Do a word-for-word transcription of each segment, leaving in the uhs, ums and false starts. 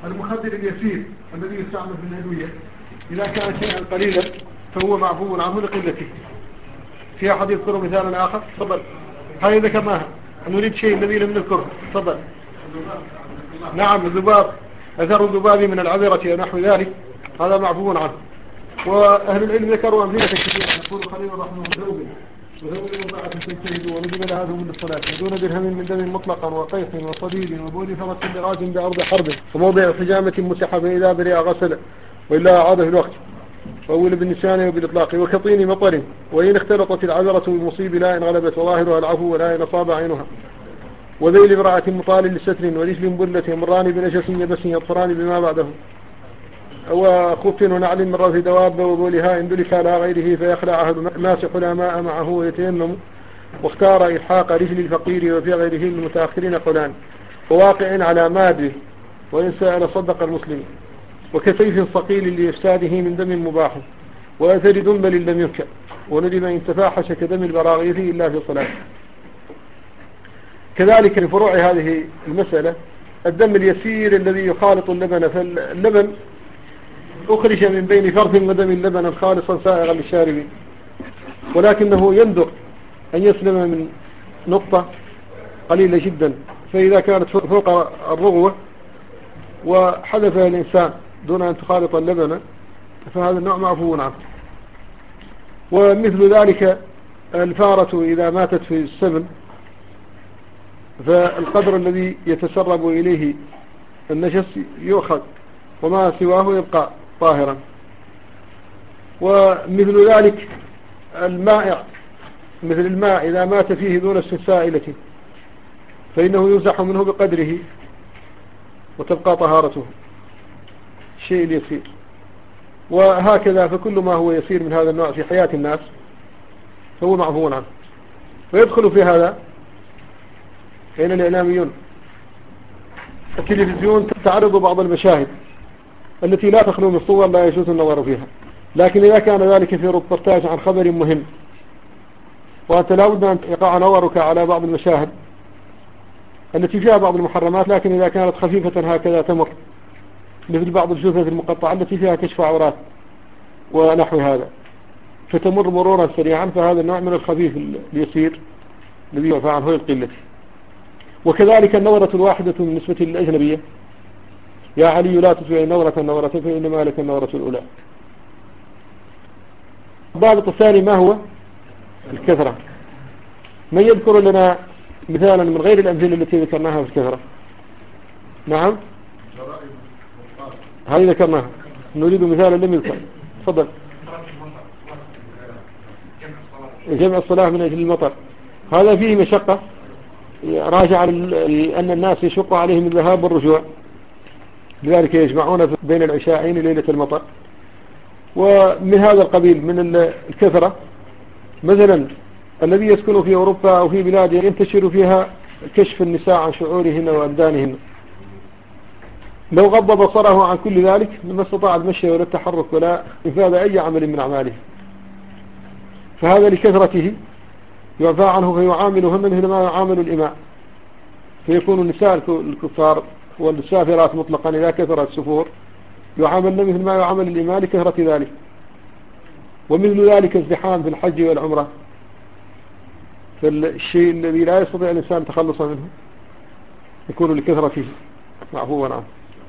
المخدر اليسير الذي يستعمل في الأدوية إذا كان شيئا قليلا فهو معفو عنه لقلته. في أحد يذكر مثالا آخر؟ تفضل. هذه ذكرناها، نريد شيء الذي لم نذكره. تفضل. نعم الذباب، أثر الذباب من العذرة ونحو ذلك هذا معفو عنه. وأهل العلم ذكروا أمثلة كثيرة. يقول خليل رحمه ثوب وثوب المرأة تجتهد ونجم لها ثوب للصلاة ودون درهم من دم مطلقا وقيح وصديد وبول فرس لغاز بعرض حرب وموضع حجامة مسحة إذا برئ غسل وإلا أعاده في الوقت فأول بالنسيان وبالإطلاق وكطين مطر وإن اختلطت العذرة بالمصيب لا إن غلبت وظاهرها العفو ولا إن أصاب عينها وذيل امرأة مطال لستر ورجل بلة مران بنجس يبس يطفران بما بعده وخف ونعل مر في دواب وبولها إن دلك على غيره فيخلعه الماسح لا ماء معه ويتيمم واختار إلحاق رجل الفقير وفي غيره المتأخرين قولان وواقع على ماده وإن سأل صدق المسلم وكسيف صقيل لإفساده من دم مباح وأثر دنبل لم ينكر وندم إن تفاحش كدم البراغيث إلا في صلاة. كذلك لفروع هذه المسألة الدم اليسير الذي يخالط اللبن، فاللبن أخرج من بين فرث ودم اللبن خالصا سائغا للشاربين، ولكنه يندر أن يسلم من نقطة قليلة جدا، فإذا كانت فوق الرغوة وحدث الإنسان دون أن تخالط اللبن فهذا النوع معفو عنه. ومثل ذلك الفارة إذا ماتت في السمن فالقدر الذي يتسرب إليه النجس يؤخذ وما سواه يبقى طاهرا. ومثل ذلك المائع مثل الماء إذا مات فيه دون السائلة فإنه يمسح منه بقدره وتبقى طهارته الشيء اليسير. وهكذا فكل ما هو يسير من هذا النوع في حياة الناس فهو معفو عنه. ويدخل في هذا أين الإعلاميون التلفزيون تعرض بعض المشاهد التي لا تخلو من صور لا يجوز النظر فيها، لكن إذا كان ذلك في ريبورتاج عن خبر مهم وأنت لا بد أن يقع نظرك على بعض المشاهد التي فيها بعض المحرمات، لكن إذا كانت خفيفة هكذا تمر مثل بعض الجثث المقطعة التي فيها كشف عورات ونحو هذا فتمر مرورا سريعا، فهذا النوع من الخفيف اليسير الذي يعفى عنه القلة. وكذلك النظرة الواحدة بالنسبة للأجنبية يا علي لا تتبع النظرة النظرة فإنما لك النظرة الأولى. الضابط الثاني ما هو؟ الكثرة. من يذكر لنا مثالا من غير الأمثلة التي ذكرناها في الكثرة؟ نعم هذه ذكرناها، نريد مثالا لم يذكر. تفضل. جمع الصلاة من أجل المطر هذا فيه مشقة راجع لأن الناس يشق عليهم الذهاب والرجوع، لذلك يجمعون بين العشاءين ليلة المطر. ومن هذا القبيل من الكثرة مثلا الذي يسكن في أوروبا أو في بلاد ينتشر فيها كشف النساء عن شعورهن وأبدانهن، لو غض بصره عن كل ذلك لما استطاع المشي ولا التحرك ولا إنفاذ أي عمل من أعماله، فهذا لكثرته يعفى عنه فيعاملهن مثل ما يعامل الإماء، فيكون النساء الكفار والسافرات مطلقا إذا كثرت السفور يعاملن مثل ما يعامل الإماء لكثرة ذلك. ومثل ذلك ازدحام في الحج والعمرة، فالشيء الذي لا يستطيع الإنسان التخلص منه يكون لكثرته معفوا عنه.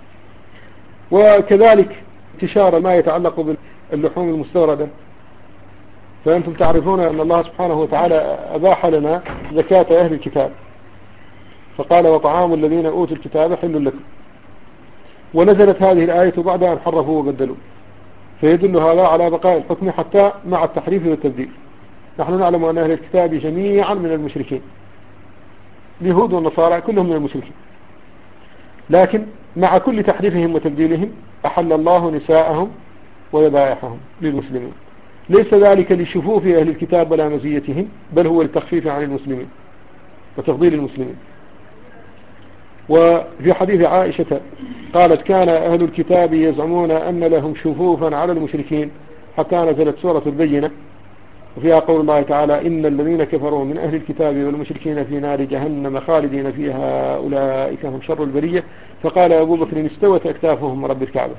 وكذلك انتشار ما يتعلق باللحوم المستوردة، فأنتم تعرفون أن الله سبحانه وتعالى أباح لنا زكاة أهل الكتاب، فقال وطعام الذين أوتوا الكتاب حل لكم، ونزلت هذه الآية بعد أن حرفوا وبدلوا، فيدل هذا على بقاء الحكم حتى مع التحريف والتبديل. نحن نعلم أن أهل الكتاب جميعا من المشركين، اليهود والنصارى كلهم من المشركين، لكن مع كل تحريفهم وتبديلهم أحل الله نساءهم وذبائحهم للمسلمين، ليس ذلك لشفوف أهل الكتاب ولا مزيتهم، بل هو للتخفيف عن المسلمين وتفضيل المسلمين. وفي حديث عائشة قالت كان أهل الكتاب يزعمون أن لهم شفوفا على المشركين حتى نزلت سورة البينة وفيها قول الله تعالى إن الذين كفروا من أهل الكتاب والمشركين في نار جهنم خالدين فيها أولئك هم شر البرية فقال أبو بكر استوت أكتافهم رب الكعبة.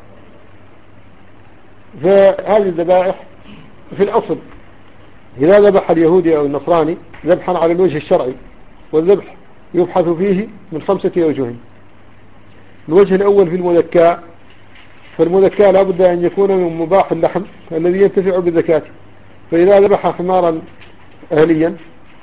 فهذه الذبائح في الأصل إذا ذبح اليهودي أو النصراني ذبحا على الوجه الشرعي، والذبح يبحث فيه من خمسة أوجه. الوجه الأول في المذكى، فالمذكى لا بد أن يكون من مباح اللحم الذي ينتفع بذكاته، فإذا ذبح حمارا أهليا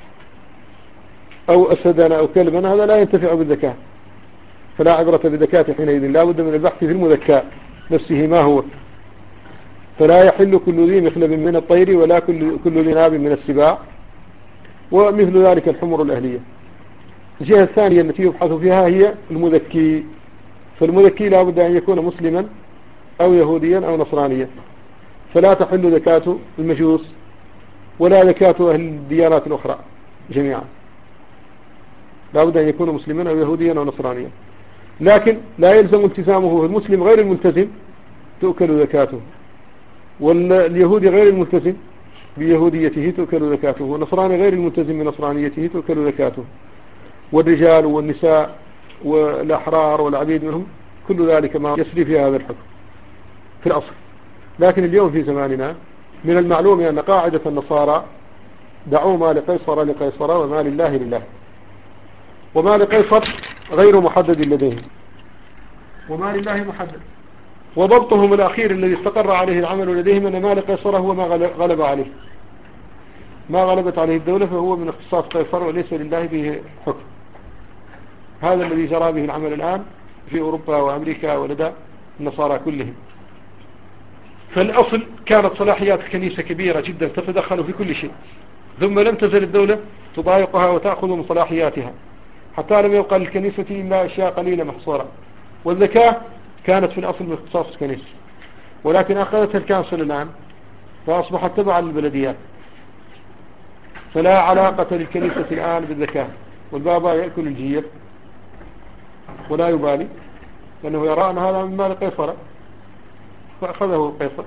أو أسدا أو كلبا هذا لا ينتفع بالذكاة، فلا عبرة بذكاته حينئذ، لا بد من البحث في المذكى نفسه ما هو. فلا يحل كل ذي مخلب من الطير ولا كل كل ذي ناب من السباع، ومثل ذلك الحمر الأهلية. الجهة الثانية التي يبحث فيها هي المذكي، فالمذكي لا بد أن يكون مسلما أو يهوديا أو نصرانيا، فلا تحل زكاة المجوس ولا زكاة أهل الديانات الأخرى جميعا، لا بد أن يكون مسلما أو يهوديا أو نصرانيا. لكن لا يلزم التزامه، المسلم غير الملتزم تؤكل زكاته، واليهودي غير الملتزم بيهوديته تؤكل زكاته، والنصراني غير الملتزم بنصرانيته تؤكل زكاته، والرجال والنساء والأحرار والعبيد منهم كل ذلك ما يسري في هذا الحكم في الأصل. لكن اليوم في زماننا من المعلوم أن قاعدة النصارى دعوا ما لقيصر لقيصر وما لله لله، وما لقيصر غير محدد لديهم وما لله محدد. وضبطهم الأخير الذي استقر عليه العمل لديهم أن ما لقيصر هو ما غلب عليه، ما غلبت عليه الدولة فهو من اختصاص قيصر وليس لله به حكم. هذا الذي جرى به العمل الآن في أوروبا وأمريكا ولدى النصارى كلهم. فالأصل كانت صلاحيات الكنيسة كبيرة جدا تتدخل في كل شيء، ثم لم تزل الدولة تضايقها وتأخذ من صلاحياتها حتى لم يبقى للكنيسة إلا أشياء قليلة محصورة. والزكاة كانت في الأصل من اختصاص الكنيسة، ولكن أخذتها الكانسل الآن فأصبحت تبعا للبلديات، فلا علاقة للكنيسة الآن بالزكاة. والبابا يأكل الجير ولا يبالي، لأنه يرى أن هذا من مال قيصر فأخذه قيصر،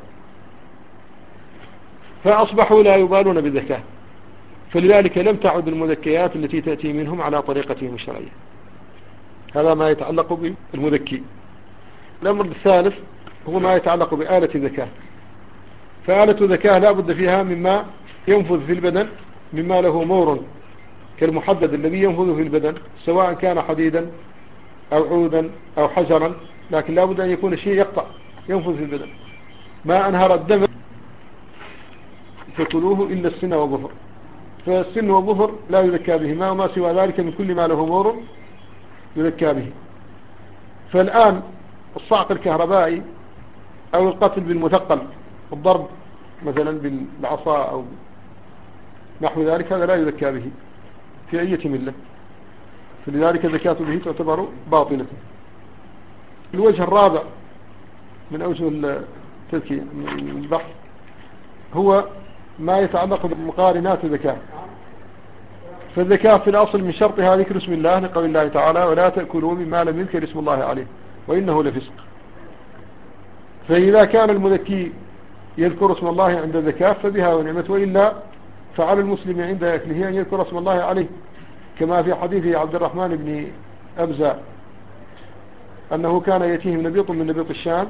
فأصبحوا لا يبالون بالزكاة. فلذلك لم تعد المذكيات التي تأتي منهم على طريقتهم الشرعية. هذا ما يتعلق بالمذكي. الأمر الثالث هو ما يتعلق بآلة الذكاة. فآلة الذكاة لا بد فيها مما ينفذ في البدن، مما له مور كالمحدد الذي ينفذ في البدن، سواء كان حديدا أو عودا أو حجرا، لكن لا بد أن يكون شيء يقطع ينفذ في البدن. ما أنهر الدم فكلوه إلا السن والظفر، فالسن والظفر لا يذكى بهما، وما سوى ذلك من كل ما له مور يذكى به. فالآن الصعق الكهربائي أو القتل بالمثقل، الضرب مثلا بالعصا أو نحو ذلك، هذا لا يذكى به في أي ملة، فلذلك الزكاة به تعتبر باطلة. الوجه الرابع من أوجه التذكية من البحث هو ما يتعلق بمقارنات الزكاة. فالزكاة في الأصل من شرطها ذكر اسم الله لقول الله تعالى ولا تأكلوا مما لم يذكر اسم الله عليه وإنه لفسق. فإذا كان المذكي يذكر اسم الله عند الزكاة فبها ونعمت، وإلا فعلى المسلم عند أكله أن يذكر اسم الله عليه، كما في حديث عبد الرحمن بن أبزة أنه كان يأتيهم نبيط من نبيط الشام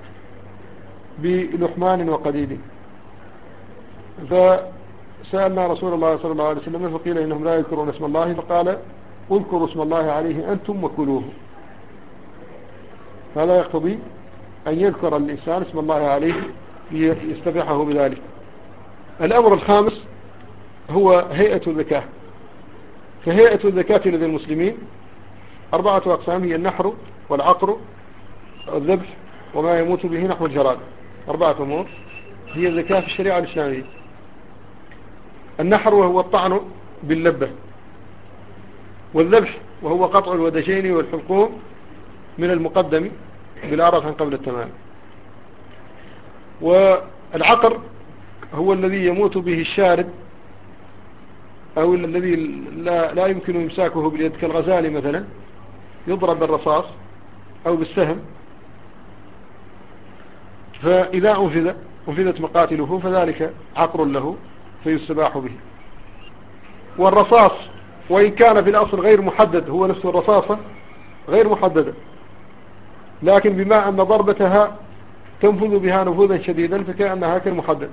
بلحمان وقديد، فسألنا رسول الله صلى الله عليه وسلم فقيل إنهم لا يذكرون اسم الله، فقال اذكروا اسم الله عليه أنتم وكلوه. هذا يقتضي أن يذكر الإنسان اسم الله عليه ليستبيحه بذلك. الأمر الخامس هو هيئة الزكاة. فهيئة الزكاة لدى المسلمين أربعة أقسام، هي النحر والعقر والذبح وما يموت به نحو الجراد. أربعة أمور هي الزكاة في الشريعة الإسلامية. النحر وهو الطعن باللبة، والذبح وهو قطع الودجين والحلقوم من المقدم بالأرض عن قبل التمام، والعقر هو الذي يموت به الشارد أو الذي لا, لا يمكن إمساكه باليد كالغزال مثلا، يضرب بالرصاص أو بالسهم، فإذا أنفذ أنفذت مقاتله فذلك عقر له فيستباح به. والرصاص وإن كان في الأصل غير محدد، هو نفس الرصاصة غير محددة، لكن بما أن ضربتها تنفذ بها نفوذا شديدا فكأنها كالمحدد.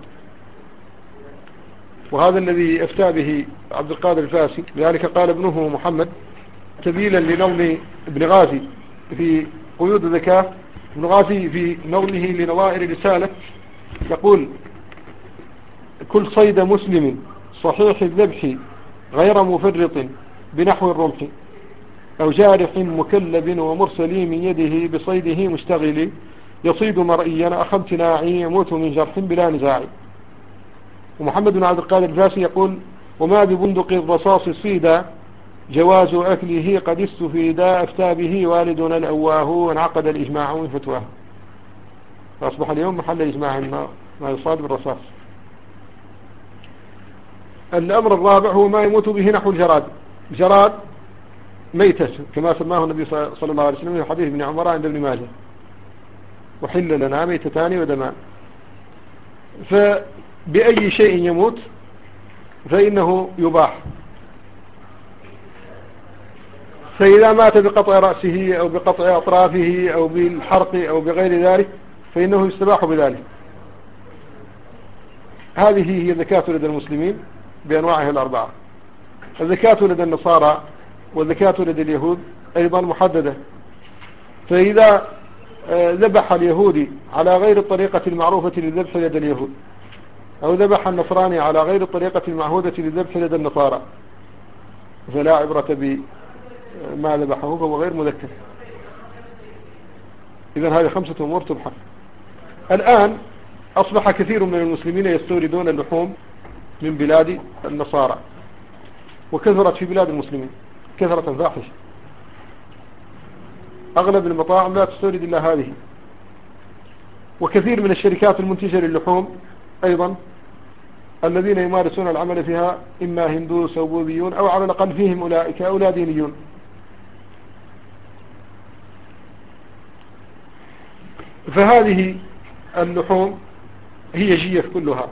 وهذا الذي أفتى به عبد القادر الفاسي، لذلك قال ابنه محمد تبيلا لنظم ابن غازي في قيود الذكاء. ابن غازي في نظمه لنظائر رسالة يقول: كل صيد مسلم صحيح الذبح غير مفرط بنحو الرمح، أو جارح مكلب ومرسلي من يده بصيده مشتغل، يصيد مرئيا أخ امتناعي يموت من جرح بلا نزاع. ومحمد بن عبد القادر الفاسي يقول: وما ببندق الرصاص صيدا جواز أكله قد استفيدا، أفتى به والدنا الأواه وانعقد الإجماع من فتواه. فأصبح اليوم محل إجماع ما يصاد بالرصاص. الأمر الرابع هو ما يموت به نحو الجراد. جراد ميتة كما سماه النبي صلى الله عليه وسلم في حديث ابن عمر عند ابن ماجه: وحل لنا ميتتان ودمان. فبأي شيء يموت فإنه يباح. فإذا مات بقطع رأسه أو بقطع أطرافه أو بالحرق أو بغير ذلك فإنه يستباح بذلك. هذه هي الزكاة لدى المسلمين بأنواعها الأربعة. الزكاة لدى النصارى والزكاة لدى اليهود أيضا محددة. فإذا ذبح اليهودي على غير الطريقة المعروفة للذبح لدى اليهود، أو ذبح النصراني على غير الطريقة المعهودة للذبح لدى النصارى، فلا عبرة بما ذبحه فهو غير مذكر. إذن هذه خمسة أمور تبحث. الآن أصبح كثير من المسلمين يستوردون اللحوم من بلاد النصارى، وكثرت في بلاد المسلمين كثرة فاحشة. أغلب المطاعم لا تستورد إلا هذه. وكثير من الشركات المنتجة للحوم أيضا الذين يمارسون العمل فيها إما هندوس أو بوذيون، أو على الأقل فيهم أولئك أولى دينيون. فهذه اللحوم هي جيف كلها،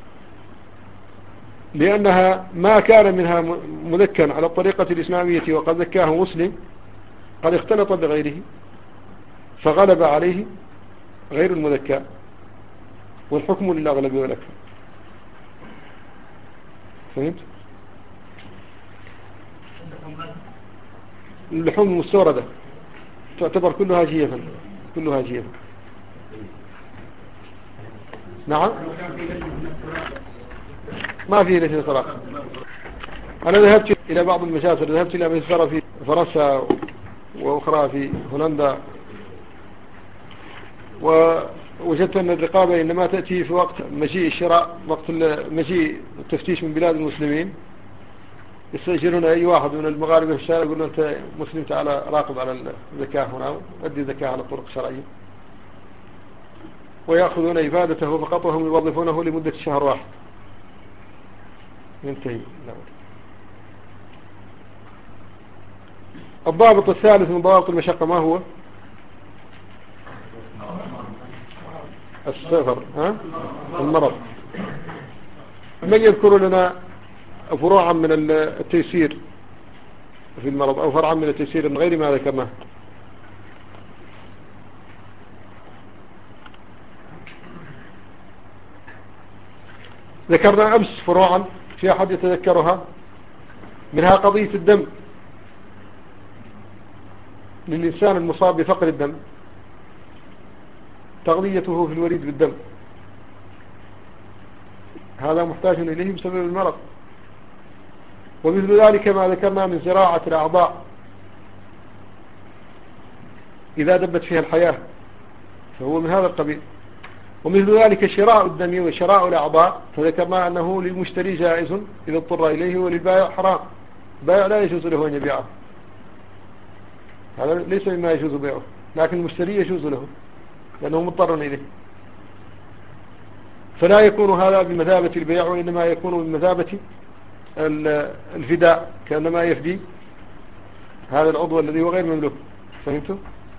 لأنها ما كان منها مذكا على الطريقة الإسلامية وقد ذكاه مسلم قد اختلط بغيره فغلب عليه غير المذكى، والحكم للأغلب والأكثر. فهمت؟ اللحوم المستوردة تعتبر كلها جيفا، كلها جيفا. نعم، ما في ليس صراحة. أنا ذهبت إلى بعض المجازر، ذهبت إلى مجزرة في فرنسا وأخرى في هولندا، ووجدت أن الرقابة إنما تأتي في وقت مجيء الشراء، وقت مجيء التفتيش من بلاد المسلمين. يستأجرون أي واحد من المغاربة في الشارع يقول له: أنت مسلم تعال راقب على الزكاة هنا، أدي الزكاة على الطرق الشرعية، ويأخذون إفادته فقط وهم يوظفونه لمدة شهر واحد ينتهي. الضابط الثالث من ضوابط المشقة ما هو؟ السفر، ها؟ المرض. من يذكر لنا فروعا من التيسير في المرض، أو فرعا من التيسير من غير ما ذكرناه؟ ذكرنا أمس فروعا، في أحد يتذكرها؟ منها قضية الدم للإنسان المصاب بفقر الدم، تغذيته في الوريد بالدم، هذا محتاج إليه بسبب المرض. ومثل ذلك ما ذكرنا من زراعة الأعضاء إذا دبت فيها الحياة فهو من هذا القبيل. ومثل ذلك شراء الدم وشراء الأعضاء، فذكرنا أنه للمشتري جائز إذا اضطر إليه، وللبائع حرام، البائع لا يجوز له أن يبيعه، هذا ليس مما يجوز بيعه، لكن المشتري يجوز له لأنه مضطر إليه. فلا يكون هذا بمثابة البيع، وإنما يكون بمثابة الفداء، كأنما يفدي هذا العضو الذي هو غير مملوك. فهمتم؟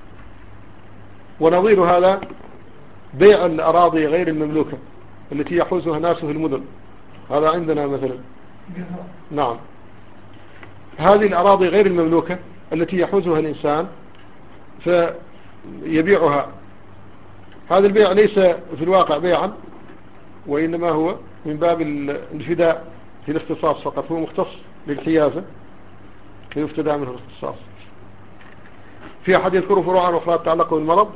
ونظير هذا بيع الأراضي غير المملوكة التي يحوزها الناس في المدن، هذا عندنا مثلا. نعم، هذه الأراضي غير المملوكة التي يحوزها الإنسان، يبيعها. هذا البيع ليس في الواقع بيعا، وإنما هو من باب الفداء في الاختصاص فقط، هو مختص بالحيازة فيفتدى منه الاختصاص. في أحد يذكر فروعا أخرى تتعلق بالمرض.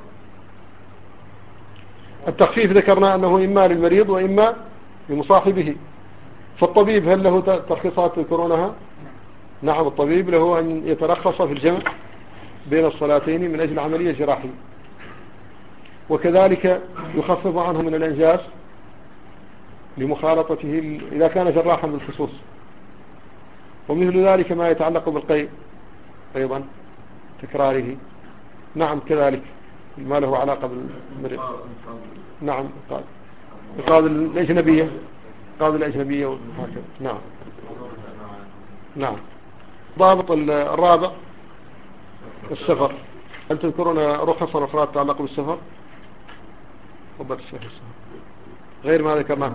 التخفيف ذكرنا أنه إما للمريض وإما لمصاحبه. فالطبيب هل له ترخيصات تذكرونها؟ نعم، الطبيب له أن يترخص في الجمع بين الصلاتين من أجل عملية جراحية، وكذلك يخفف عنه من الأنجاز لمخالطته إذا كان جراحا بالخصوص، ومثل ذلك ما يتعلق بالقيء أيضا تكراره. نعم كذلك ما له علاقة بالمريض. نعم قال قال الأجنبية قال الأجنبية وهكذا. نعم نعم. ضابط الرابع السفر. هل تذكرون رخصا أخرى تتعلق بالسفر؟ ضبط الشيخ السفر غير ما ذكرناه.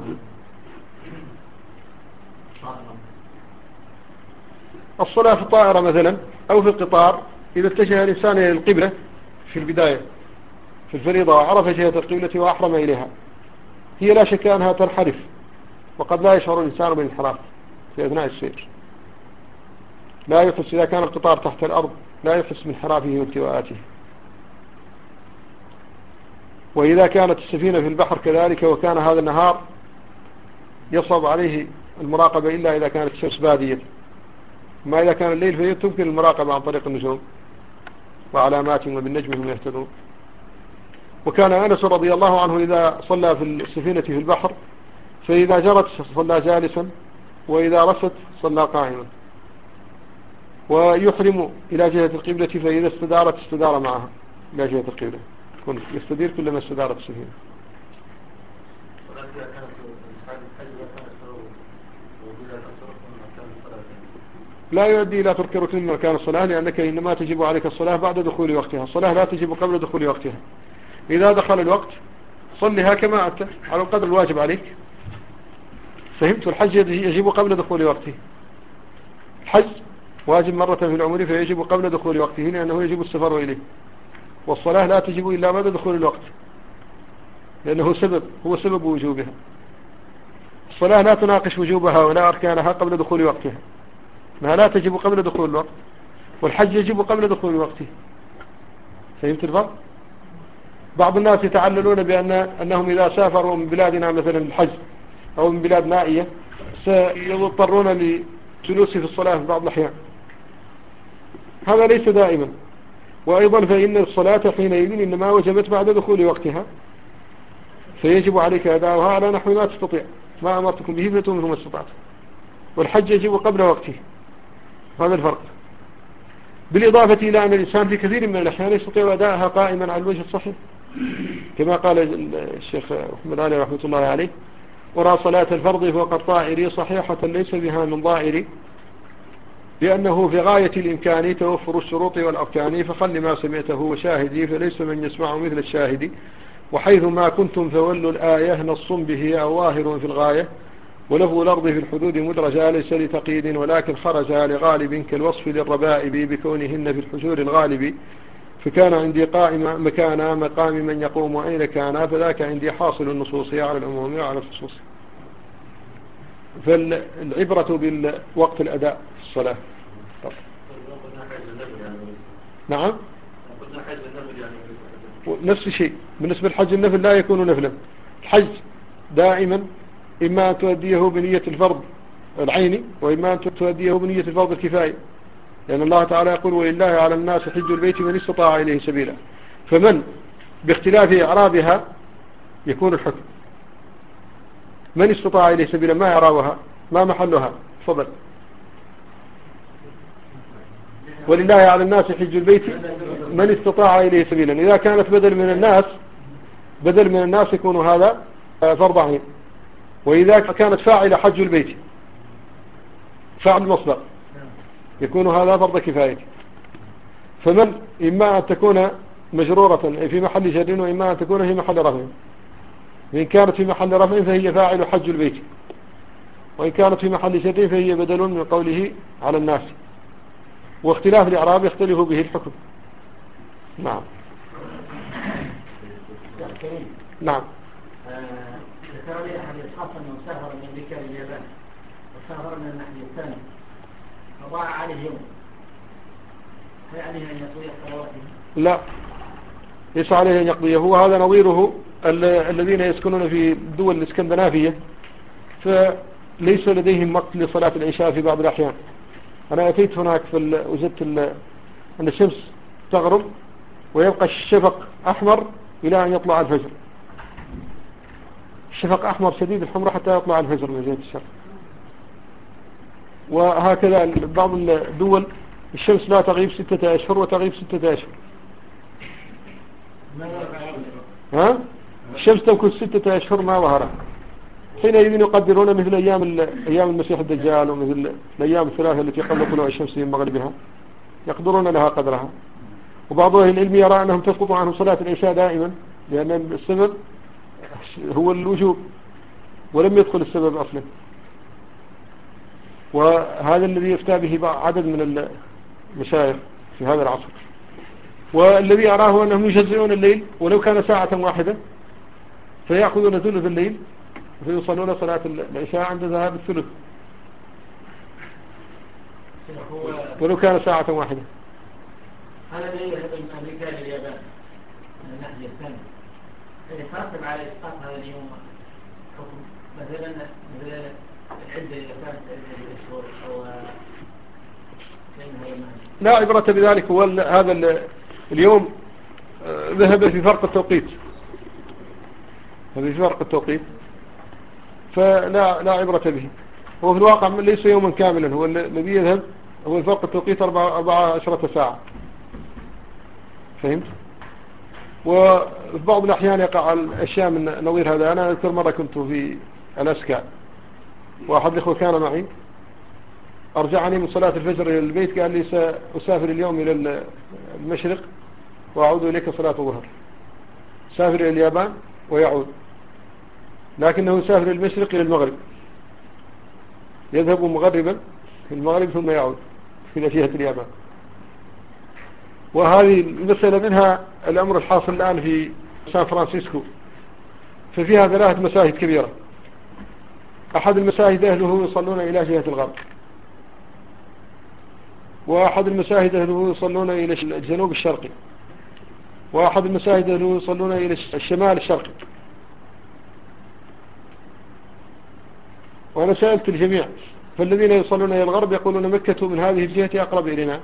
الصلاة في الطائرة مثلا أو في القطار، إذا اتجه الإنسان إلى القبلة في البداية في الفريضة وعرف جهة القبلة وأحرم إليها، هي لا شك أنها تنحرف، وقد لا يشعر الإنسان بالانحراف في أثناء السير. لا يحس إذا كان القطار تحت الأرض لا يحس من حرافه والتواءاته. وإذا كانت السفينة في البحر كذلك وكان هذا النهار يصعب عليه المراقبة إلا إذا كانت الشمس بادية، ما إذا كان الليل فيمكن المراقبة عن طريق النجوم وعلامات وبالنجم هم يهتدون. وكان أنس رضي الله عنه إذا صلى في السفينة في البحر فإذا جرت صلى جالسا، وإذا رست صلى قائما، ويحرم إلى جهة القبلة، فإذا استدارت استدار معها إلى جهة القبلة، يكون يستدير كلما استدارت السفينة. لا يؤدي إلى ترك ركن من مكان الصلاة، لأنك إنما تجب عليك الصلاة بعد دخول وقتها. الصلاة لا تجب قبل دخول وقتها. إذا دخل الوقت صلها كما أنت على القدر الواجب عليك. فهمت؟ الحج يجب قبل دخول وقته. الحج واجب مرة في العمر فيجب قبل دخول وقته، لأنه يجب السفر إليه. والصلاة لا تجب إلا بعد دخول الوقت، لأنه سبب هو سبب وجوبها. الصلاة لا تناقش وجوبها ولا أركانها قبل دخول وقتها، أنها لا تجب قبل دخول الوقت، والحج يجب قبل دخول وقته. فهمت الفرق؟ بعض الناس يتعللون بأن أنهم إذا سافروا من بلادنا مثلا الحج أو من بلاد نائية سيضطرون لجلوس في الصلاة في بعض الأحيان. هذا ليس دائما. وأيضا فإن الصلاة حينئذ إنما وجبت بعد دخول وقتها، فيجب عليك أداؤها على نحو ما تستطيع، ما أمرتكم به فأتوا منه ما استطعتم. والحج يجب قبل وقته. هذا الفرق. بالإضافة إلى أن الإنسان في كثير من الأحيان يستطيع أداءها قائما على الوجه الصحيح، كما قال الشيخ محمد علي رحمة الله عليه: ورى صلاة الفرض فوق الطائر صحيحة ليس بها من ضائر، لأنه في غاية الإمكان توفر الشروط والأركان، فخل ما سمعته وشاهدي فليس من يسمع مثل الشاهد. وحيث ما كنتم فولوا الآية نص به أو ظاهر في الغاية، ولفظ الأرض في الحدود مدرجة ليس لتقييد ولكن خرج لغالب كالوصف للربائب بكونهن في الحجور الغالب. فكان عندي قائم مكان مقام من يقوم أين كان، فذاك عندي حاصل النصوص على العموم وعلى الخصوص. فالعبرة بالوقت الأداء في الصلاة. نعم نفس الشيء بالنسبة للحج. النفل لا يكون نفلا. الحج دائما إما أن تؤديه بنية الفرض العيني، وإما أن تؤديه بنية الفرض الكفاية، لأن الله تعالى يقول: ولله على الناس حج البيت من استطاع إليه سبيلا. فمن باختلاف إعرابها يكون الحكم. من استطاع إليه سبيلا ما إعرابها؟ ما محلها؟ فضل. ولله على الناس حج البيت من استطاع إليه سبيلا. إذا كانت بدل من الناس بدل من الناس يكون هذا فرض عين. وإذا كانت فاعل حج البيت فعل مصدر يكون هذا فرض كفاية. فمن إما أن تكون مجرورة في محل جر، وإما أن تكون في محل رفع. وإن كانت في محل رفع فهي فاعل حج البيت، وإن كانت في محل جر فهي بدل من قوله على الناس. واختلاف الإعراب يختلف به الحكم. نعم. نعم. ذكر لي أحد الأشخاص أنه سافر من أمريكا لليابان وسافر من الناحية الثانية فضاع عليه يوم، هل عليه أن يقضي صلواته؟ لا، ليس عليه أن يقضيه. هو هذا نظيره الذين يسكنون في الدول الإسكندنافية فليس لديهم وقت لصلاة العشاء في بعض الأحيان. أنا أتيت هناك وجدت أن الشمس تغرب ويبقى الشفق أحمر إلى أن يطلع الفجر. الشفق أحمر شديد الحمر حتى يطلع الفجر من جهة الشرق. وهكذا بعض الدول الشمس لا تغيب ستة أشهر وتغيب ستة أشهر. ها؟ الشمس تمكث ستة أشهر ما ظهرت. حينئذ يقدرون مثل أيام أيام المسيح الدجال ومثل الأيام الثلاثة التي قبل طلوع الشمس من مغربها يقدرون لها قدرها. وبعض أهل العلم يرى أنهم تسقط عنهم صلاة العشاء دائما لأن السبب هو الوجوب ولم يدخل السبب أصلا. وهذا الذي يفتى به عدد من المشايخ في هذا العصر. والذي أراه أنهم يجزئون الليل ولو كان ساعة واحدة فيأخذون ثلث الليل فيصلون صلاة العشاء عند ذهاب الثلث ولو كان ساعة واحدة. هذا الذي يذهب من أمريكا لليابان من الناحية الثانية يترتب على إسقاط هذا اليوم حكم مثلا مثل العدة إذا كانت الأشهر أو لا عبرة بذلك. هو هذا اليوم ذهب في فرق التوقيت في فرق التوقيت فلا لا عبرة به. هو في الواقع ليس يوما كاملا. هو الذي يذهب هو فرق التوقيت أربعة عشرة ساعة. فهمت؟ وفي بعض الأحيان يقع الأشياء من نظير هذا. أنا أذكر مرة كنت في ألاسكا وأحد الإخوة كان معي أرجعني من صلاة الفجر إلى البيت قال لي سأسافر اليوم إلى المشرق وأعود إليك صلاة الظهر. سافر إلى اليابان ويعود لكنه سافر المشرق إلى المغرب يذهب مغربا في المغرب ثم يعود إلى جهة اليابان. وهذه المسألة منها الأمر الحاصل الآن في سان فرانسيسكو ففيها ثلاثة مساجد كبيرة. أحد المساجد أهله يصلون إلى جهة الغرب وأحد المساجد أهله يصلون إلى الجنوب الشرقي وأحد المساجد أهله يصلون إلى الشمال الشرقي. وأنا سألت الجميع فالذين يصلون إلى الغرب يقولون مكة من هذه الجهة أقرب إلينا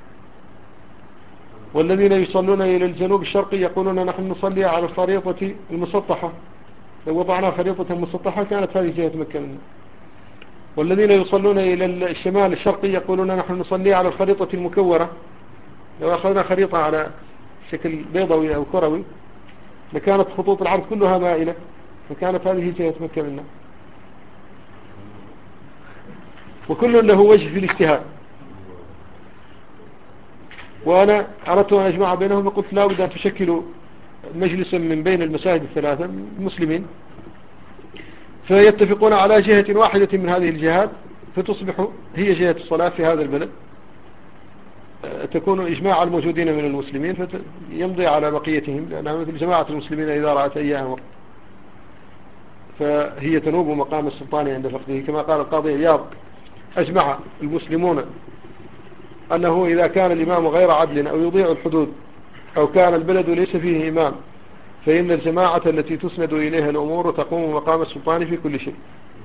والذين يصلون إلى الجنوب الشرقي يقولون نحن نصلي على الخريطة المسطحة لو وضعنا خريطة مسطحة كانت هذه جهة مكة لنا. والذين يصلون إلى الشمال الشرقي يقولون نحن نصلي على الخريطة المكورة لو أخذنا خريطة على شكل بيضوي أو كروي لكانت خطوط العرض كلها مائلة فكانت هذه جهة مكة لنا. وكل له وجه في الاجتهاد. وأنا أردت أن أجمع بينهم وقلت لا بد أن تشكلوا مجلسا من بين المساجد الثلاثة المسلمين فيتفقون على جهة واحدة من هذه الجهات فتصبح هي جهة الصلاة في هذا البلد تكون إجماع الموجودين من المسلمين فيمضي على بقيتهم لأنها مثل جماعة المسلمين إذا رأت أي أمر فهي تنوب مقام السلطان عند فقده. كما قال القاضي عياض أجمع المسلمون أنه إذا كان الإمام غير عدل أو يضيع الحدود أو كان البلد ليس فيه إمام فإن الجماعة التي تسند إليها الأمور تقوم مقام السلطان في كل شيء.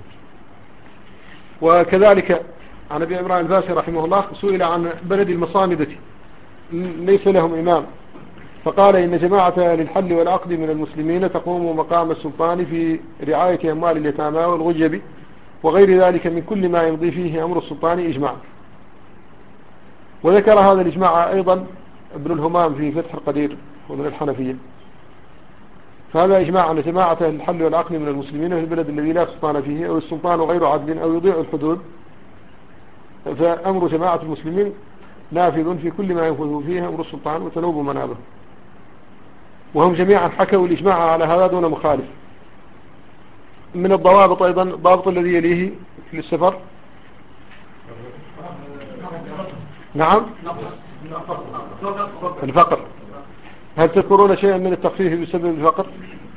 وكذلك عن أبي عمران الفاسي رحمه الله سئل عن بلد المصامدة ليس لهم إمام فقال إن جماعة للحل والعقد من المسلمين تقوم مقام السلطان في رعاية أموال اليتامى والغجب وغير ذلك من كل ما يمضي فيه أمر السلطان إجماع. وذكر هذا الإجماع أيضا ابن الهمام في فتح القدير ومن الحنفية. فهذا إجماع أن جماعة الحل والعقد من المسلمين في البلد الذي لا سلطان فيه أو السلطان غير عدل أو يضيع الحدود فأمر جماعة المسلمين نافذ في كل ما ينفذ فيه أمر السلطان وتنوب منابه. وهم جميعا حكوا الإجماع على هذا دون مخالف. من الضوابط أيضا الضابط الذي يليه للسفر نعم الفقر هل تذكرون شيئا من التخفيف بسبب الفقر؟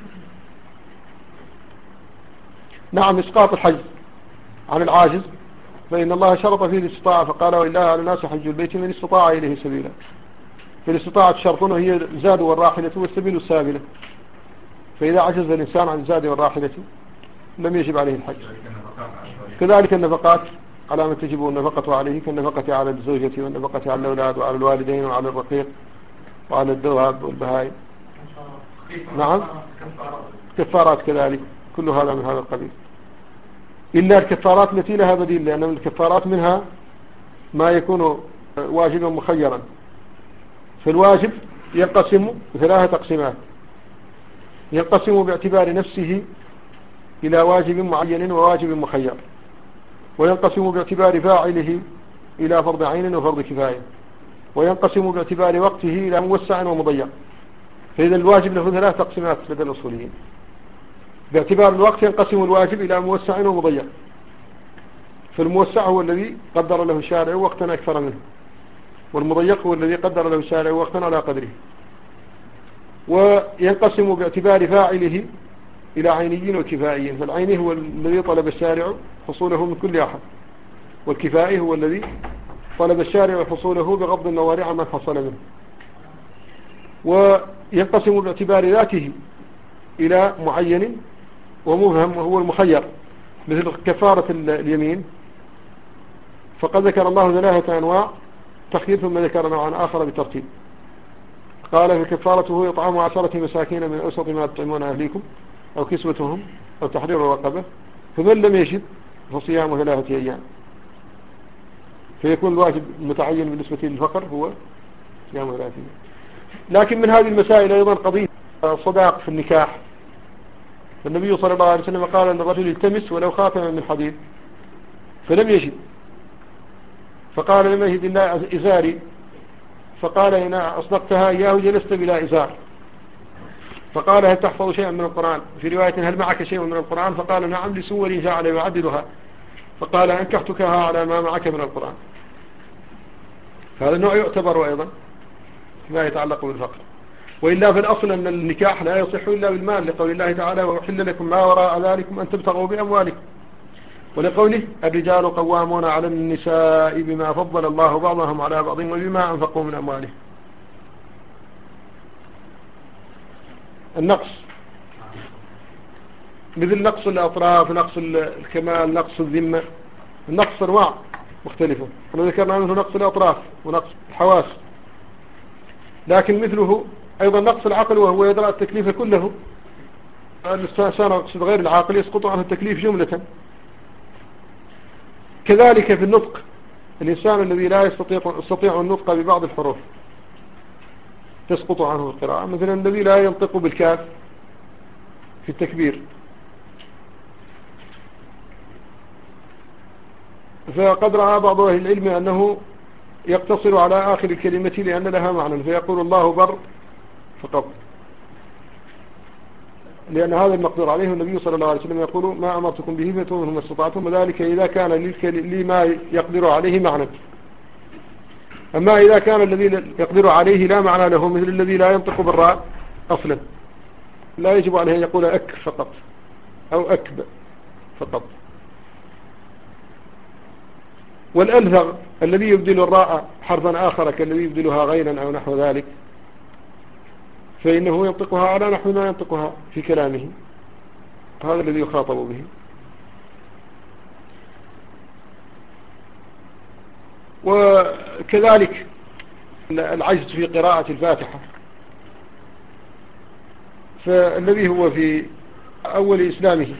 نعم، إسقاط الحج عن العاجز، فإن الله شرط فيه الاستطاعة، فقال ولله على الناس حج البيت من استطاع إليه سبيلا. فالاستطاعة شرط وهي الزاد والراحلة والسبيل السابلة، فإذا عجز الإنسان عن الزاد والراحلة لم يجب عليه الحج. كذلك النفقات على من تجب النفقة عليه، كالنفقة على الزوجة والنفقة على الأولاد وعلى الوالدين وعلى الرقيق وعلى الدواب والبهائم. نعم، كفارات كذلك، كل هذا من هذا القبيل، إلا الكفارات التي لها بديل، لأن من الكفارات منها ما يكون واجبا مخيرا. فالواجب ينقسم ثلاثة تقسيمات: ينقسم باعتبار نفسه إلى واجب معين وواجب مخير، وينقسم باعتبار فاعله إلى فرض عين وفرض كفاية، وينقسم باعتبار وقته إلى موسع ومضيق. فإذا الواجب له ثلاث تقسيمات لدى الأصوليين. باعتبار الوقت ينقسم الواجب إلى موسع ومضيق، فالموسع هو الذي قدر له الشارع وقتا أكثر منه، والمضيق هو الذي قدر له الشارع وقتا على قدره. وينقسم باعتبار فاعله إلى عينيين وكفائيين، فالعيني هو الذي طلب الشارع حصوله من كل أحد، والكفائي هو الذي طلب الشارع حصوله بغض النظر عن من حصل منه. وينقسم باعتبار ذاته إلى معين ومفهم وهو المخير، مثل كفارة اليمين، فقد ذكر الله ثلاثة أنواع تخيير ثم ذكر نوعا آخر بترتيب. قال فكفارته إطعام عشرة مساكين من أوسط ما تطعمون أهليكم أو كسوتهم أو تحرير رقبة، فمن لم يجد فصيام ثلاثة أيام. فيكون الواجب متعين بالنسبة للفقر هو صيام ثلاثة أيام. لكن من هذه المسائل أيضا قضية الصداق في النكاح. فالنبي صلى الله عليه وسلم قال أن الرجل يلتمس ولو خاتما من حديد فلم يجد، فقال لم يجد إلا إزاري، فقال إن أصدقتها إياه جلست بلا إزار. فقال هل تحفظ شيئا من القرآن؟ في رواية هل معك شيء من القرآن؟ فقال نعم لسور جعل يعدلها، فقال أنكحتكها على ما معك من القرآن. هذا النوع يعتبر أيضا ما يتعلق بالفقر. وإلا في الأصل أن النكاح لا يصح إلا بالمال، لقول الله تعالى وأحل لكم ما وراء ذلكم أن تبتغوا بأموالكم، ولقوله الرجال قوامون على النساء بما فضل الله بعضهم على بعض وبما أنفقوا من أموالهم. النقص مثل نقص الأطراف، نقص الكمال، نقص الذمة. النقص أنواع مختلفة، احنا ذكرنا منه نقص الأطراف ونقص الحواس، لكن مثله أيضا نقص العقل وهو يدرأ التكليف كله. الإنسان يقصد غير العاقل يسقط عنه التكليف جملة. كذلك في النطق، الإنسان الذي لا يستطيع, يستطيع النطق ببعض الحروف تسقط عنه القراءة، مثلا الذي لا ينطق بالكاف في التكبير. فقد رأى بعض أهل العلم أنه يقتصر على آخر الكلمة لأن لها معنى، فيقول الله بر فقط، لأن هذا المقدور عليه. النبي صلى الله عليه وسلم يقول ما أمرتكم به فأتوا منه ما استطعتم، وذلك إذا كان لما يقدر عليه معنى. أما إذا كان الذي يقدر عليه لا معنى له، مثل الذي لا ينطق بالراء أصلا، لا يجب عليه أن يقول أك فقط أو أكب فقط. والألفغ الذي يبدل الراء حرفا آخر كالذي يبدلها غيرا أو نحو ذلك، فإنه ينطقها على نحو ما ينطقها في كلامه، هذا الذي يخاطب به. وكذلك العجز في قراءة الفاتحة، فالذي هو في أول إسلامه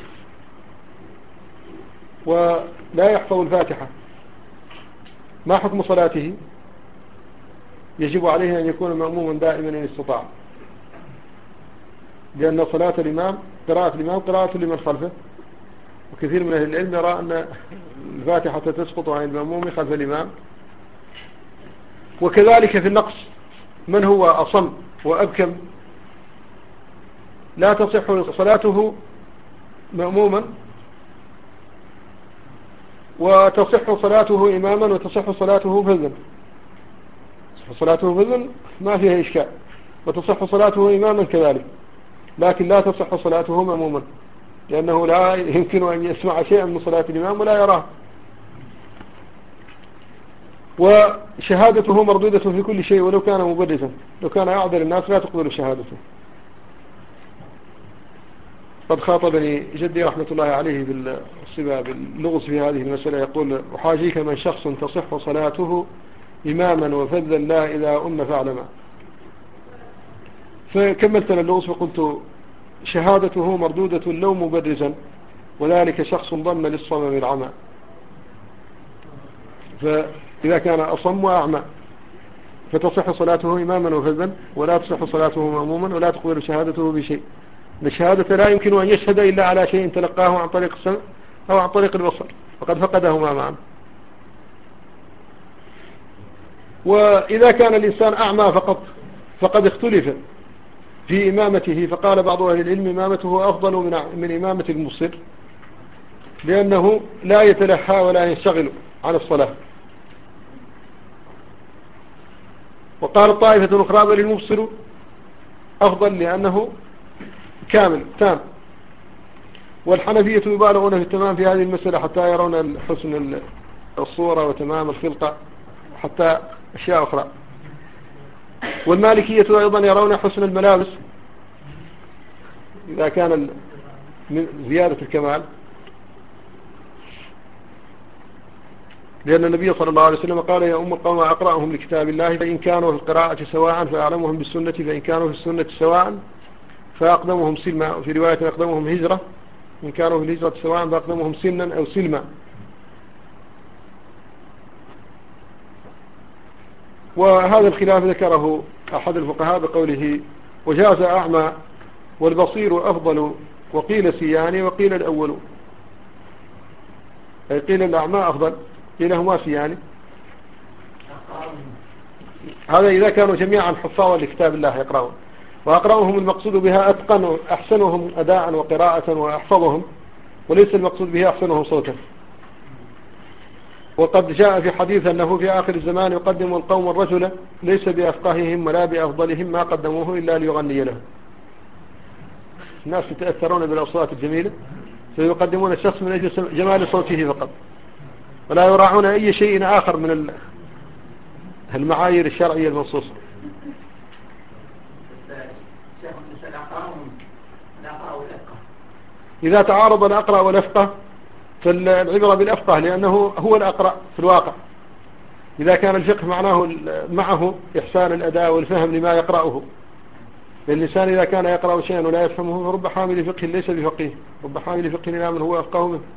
ولا يحفظ الفاتحة ما حكم صلاته؟ يجب عليه أن يكون مأموما دائما إن استطاع، لأن صلاة الإمام قراءة الإمام قراءة لمن خلفه، وكثير من أهل العلم يرى أن الفاتحة تسقط عن المأموم خلف الإمام. وكذلك في النقص، من هو أصم وأبكم لا تصح صلاته مأموما، وتصح صلاته إماما، وتصح صلاته فذا. صلاته فذا ما فيها إشكال، وتصح صلاته إماما كذلك، لكن لا تصح صلاته مأموما، لأنه لا يمكن أن يسمع شيئا من صلاة الإمام ولا يراه. وشهادته مردودة في كل شيء ولو كان مبرزا، لو كان أعدل الناس لا تقبل شهادته. قد خاطبني جدي رحمة الله عليه بالصبا باللغز في هذه المسألة، يقول: أحاجيك من شخص تصح صلاته إماما وفذا لا إذا أم فاعلما. فكملت اللغز فقلت: شهادته مردودة لو مبرزا، وذلك شخص ضم للصمم العمى. فإذا كان أصم وأعمى فتصح صلاته إماما وفذا، ولا تصح صلاته مأموما، ولا تقبل شهادته بشيء. الشهادة لا يمكن أن يشهد إلا على شيء تلقاه عن طريق السمع أو عن طريق البصر، وقد فقدهما معا. وإذا كان الإنسان أعمى فقط فقد اختلف في إمامته، فقال بعض أهل العلم: إمامته أفضل من من إمامة المبصر، لأنه لا يتلهى ولا ينشغل عن الصلاة. وقال طائفة أخرى: بل المبصر أفضل لأنه كامل تام. والحنفية يبالغون في التمام في هذه المسألة حتى يرون حسن الصورة وتمام الخلقة، حتى أشياء أخرى. والمالكية أيضا يرون حسن الملابس إذا كان من زيادة الكمال، لأن النبي صلى الله عليه وسلم قال: يا أم القوم أقرأهم لكتاب الله، فإن كانوا في القراءة سواء فأعلمهم بالسنة، فإن كانوا في السنة سواء فأقدمهم سلما، وفي رواية أقدمهم هجرة، إن كانوا في الهجرة سواء فأقدمهم سنا أو سلما. وهذا الخلاف ذكره أحد الفقهاء بقوله: وجاز أعمى والبصير أفضل، وقيل سياني وقيل الأول. أي قيل الأعمى أفضل، قيل هما سياني. هذا إذا كانوا جميعا حفاظا لكتاب الله يقرأون، وأقرأهم المقصود بها أتقن أحسنهم أداء وقراءة وأحفظهم، وليس المقصود بها أحسنهم صوتا. وقد جاء في حديث أنه في آخر الزمان يقدم القوم الرجل ليس بأفقاههم ولا بأفضلهم، ما قدموه إلا ليغني له. الناس يتأثرون بالأصوات الجميلة فيقدمون الشخص من أجل جمال صوته فقط، ولا يراعون أي شيء آخر من المعايير الشرعية المنصوصة. إذا تعارض الأقرأ والأفقه فالعبرة بالأفقه، لأنه هو الأقرأ في الواقع. إذا كان الفقه معناه معه إحسان الأداء والفهم لما يقرأه. الإنسان إذا كان يقرأ شيئا ولا يفهمه فرب حامل فقه ليس بفقيه، رب حامل فقه إلى من هو أفقه منه.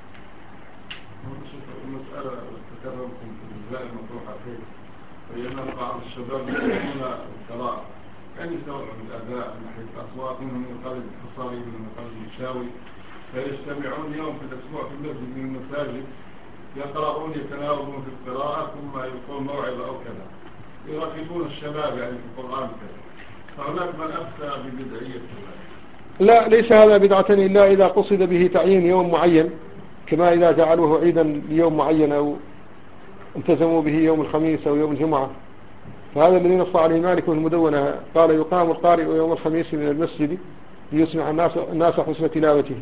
المسألة تكرركم في الجزائر مطروحة فيه، بينما بعض الشباب يستمعون القراءة، يعني يستمعون الأداء من ناحية الأصوات، منهم يقلد الحصاري ومنهم يقلد الشاوي، فيجتمعون يوم في الأسبوع في المسجد من المساجد يقرؤون يتناوبون في القراءة، ثم يلقون موعظة أو كذا، يراقبون الشباب يعني في القرآن كذا. فهناك من أفتى ببدعية لا، ليس هذا بدعة إلا إذا قصد به تعيين يوم معين، كما إذا جعلوه عيدا ليوم معين أو التزموا به يوم الخميس أو يوم الجمعة. فهذا الذي نص عليه مالك في المدونة، قال: يقام القارئ يوم الخميس من المسجد ليسمع الناس, الناس حسن تلاوته.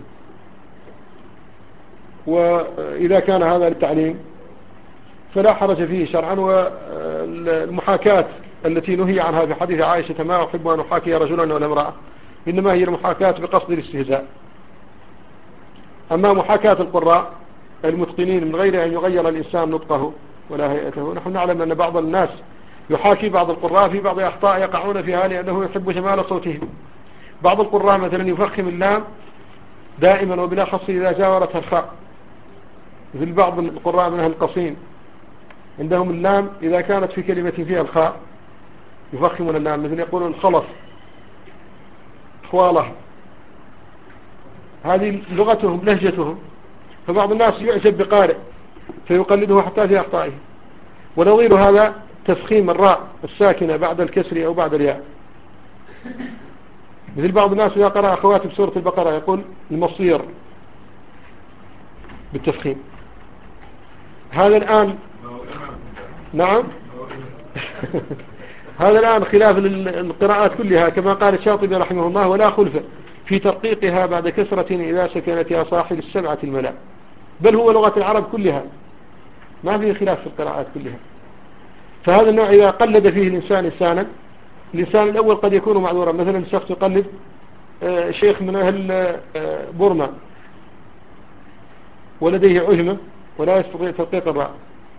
وإذا كان هذا للتعليم فلا حرج فيه شرعا. والمحاكاة التي نهي عنها في حديث عائشة: ما أحب أن أحاكي رجلا ولا امرأة، إنما هي المحاكاة بقصد الاستهزاء. أما محاكاة القراء المتقنين من غير أن يغير الإنسان نطقه ولا هيئته، نحن نعلم أن بعض الناس يحاكي بعض القراء في بعض أخطاء يقعون فيها لأنه يحب جمال صوتهم. بعض القراء مثلا يفخم اللام دائما وبالأخص إذا جاورتها الخاء، مثل بعض القراء من أهل القصيم عندهم اللام إذا كانت في كلمة فيها الخاء يفخمون اللام، مثل يقولون خلص، خواله. هذه لغتهم لهجتهم. فبعض الناس يعجب بقارئ فيقلده حتى في أخطائه. ونظير هذا تفخيم الراء الساكنة بعد الكسر أو بعد الياء، مثل بعض الناس إذا قرأ أخوات بسورة البقرة يقول المصير بالتفخيم. هذا الآن نعم هذا الآن خلاف القراءات كلها كما قال الشاطبي رحمه الله: ولا خلف في ترقيقها بعد كسرة إذا سكنتها صاحب السبعة الملاء. بل هو لغة العرب كلها، ما فيه خلاف في القراءات كلها. فهذا النوع إذا قلد فيه الإنسان إنسانا، الإنسان الأول قد يكون معذورا. مثلا شخص يقلد شيخ من أهل بورما ولديه عجمة ولا يستطيع ترقيق الراء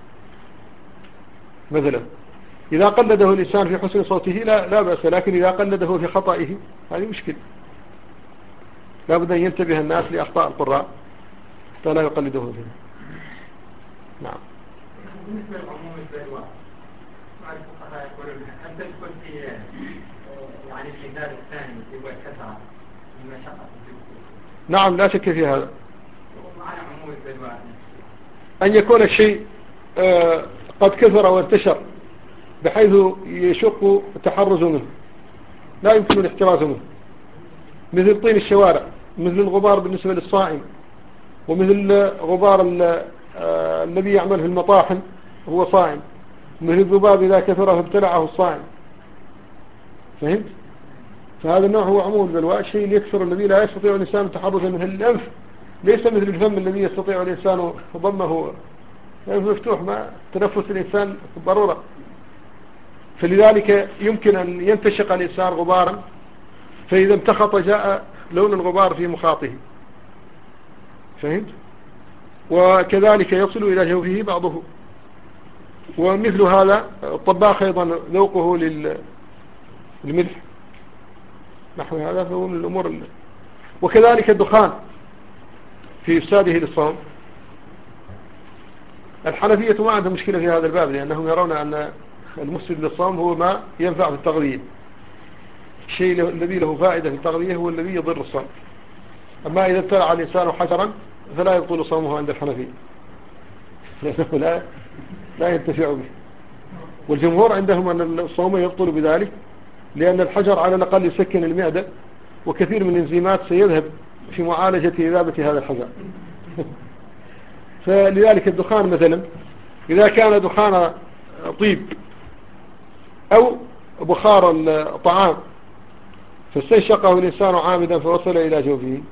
مثلا، إذا قلده الإنسان في حسن صوته لا, لا بأس، لكن إذا قلده في خطئه هذه مشكلة. لا بد أن ينتبه الناس لأخطاء القراء حتى لا يقلده فيه. نعم. بالنسبة لعموم البلوى مع الفقهاء يقولون أن تدخل في يعني المثال الثاني اللي هو الكثرة المشقة. نعم لا شك في هذا. ومعنى عموم البلوى أن يكون الشيء آه قد كثر وانتشر بحيث يشق التحرز منه، لا يمكن الاحتراز منه، مثل طين الشوارع، مثل الغبار بالنسبة للصائم، ومثل غبار آه الذي يعمل في المطاحن هو صائم، مثل الذباب إذا كثر فابتلعه الصائم. فهمت؟ فهذا النوع هو عموم البلواء، الشيء اللي يكثر الذي لا يستطيع الإنسان التحرز منه. الأنف ليس مثل الفم الذي يستطيع الإنسان ضمه، الأنف مفتوح، ما تنفس الإنسان ضرورة. فلذلك يمكن أن ينتشق الإنسان غبارا، فإذا امتخط جاء لون الغبار في مخاطه. فهمت؟ وكذلك يصل إلى جوفه بعضه. ومثل هذا الطباخ أيضا ذوقه للملح نحو هذا، فهو من الأمور اللي. وكذلك الدخان في إفساده للصوم. الحنفية ما عندهم مشكلة في هذا الباب، لأنهم يرون أن المفسد للصوم هو ما ينفع في التغذية. الشيء الذي له فائدة في التغذية هو الذي يضر الصوم. أما إذا ابتلع الإنسان حجرا فلا يبطل صومه عند الحنفية، لأنه لا, لا ينتفع به. والجمهور عندهم أن الصوم يبطل بذلك، لأن الحجر على الأقل يسكن المعدة، وكثير من الإنزيمات سيذهب في معالجة إذابة هذا الحجر. فلذلك الدخان مثلا إذا كان دخان طيب أو بخار الطعام فاستنشقه الإنسان عامدا فوصل إلى جوفه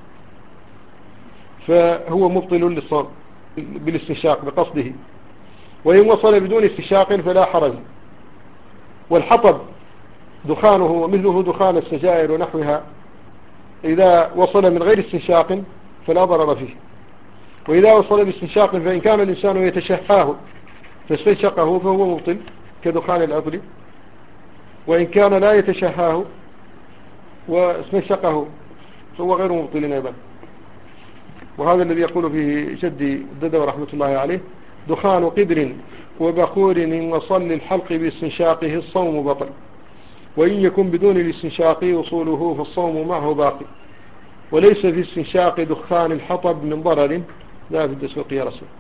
فهو مبطل للصوم بالاستنشاق بقصده. وإن وصل بدون استنشاق فلا حرج. والحطب دخانه ومثله دخان السجائر ونحوها إذا وصل من غير استنشاق فلا ضرر فيه. وإذا وصل باستنشاق فإن كان الإنسان يتشهاه فاستنشقه فهو مبطل كدخان العطر، وإن كان لا يتشهاه واستنشقه فهو غير مبطل أيضا. وهذا الذي يقول فيه جدي الددو رحمة الله عليه: دخان قدر وبخور إن وصل للحلق باستنشاقه الصوم بطل، وإن يكن بدون الاستنشاق وصوله فالصوم معه باقي، وليس في استنشاق دخان الحطب من ضرر لا في التسوق يا رسول.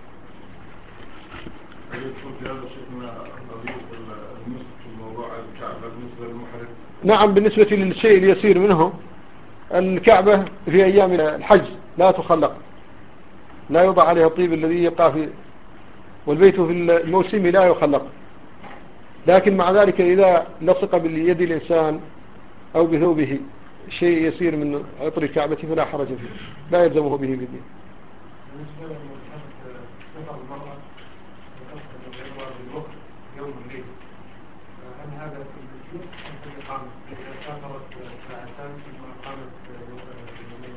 نعم بالنسبة للشيء اليسير منه الكعبة في أيام الحج لا تخلق، لا يوضع عليها الطيب الذي يقع في، والبيت في الموسم لا يخلق. لكن مع ذلك إذا لصق باليد الإنسان أو بثوبه شيء يسير من عطر الكعبة فلا حرج فيه، لا يلزمه به بالدين. بالنسبة لسفر المرأة بالوقت يوم الليل، هل هذا في البيت أم في الإقامة؟ إذا سافرت ساعتان ثم أقامت يومين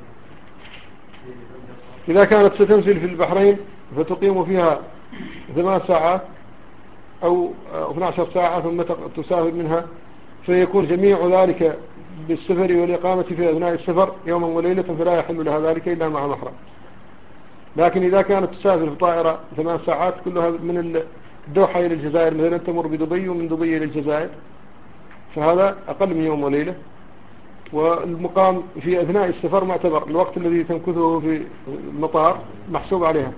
إذا كانت ستنزل في البحرين فتقيم فيها ثمان ساعات أو اثنتي عشرة ساعة ثم تسافر منها، فيكون جميع ذلك بالسفر والإقامة في أثناء السفر يوما وليلة، فلا يحل لها ذلك إلا مع محرم. لكن إذا كانت تسافر في طائرة ثمان ساعات كلها من الدوحة إلى الجزائر مثلا، تمر بدبي ومن دبي إلى الجزائر، فهذا أقل من يوم وليلة. والمقام في أثناء السفر معتبر، الوقت الذي تمكثه في المطار محسوب عليها.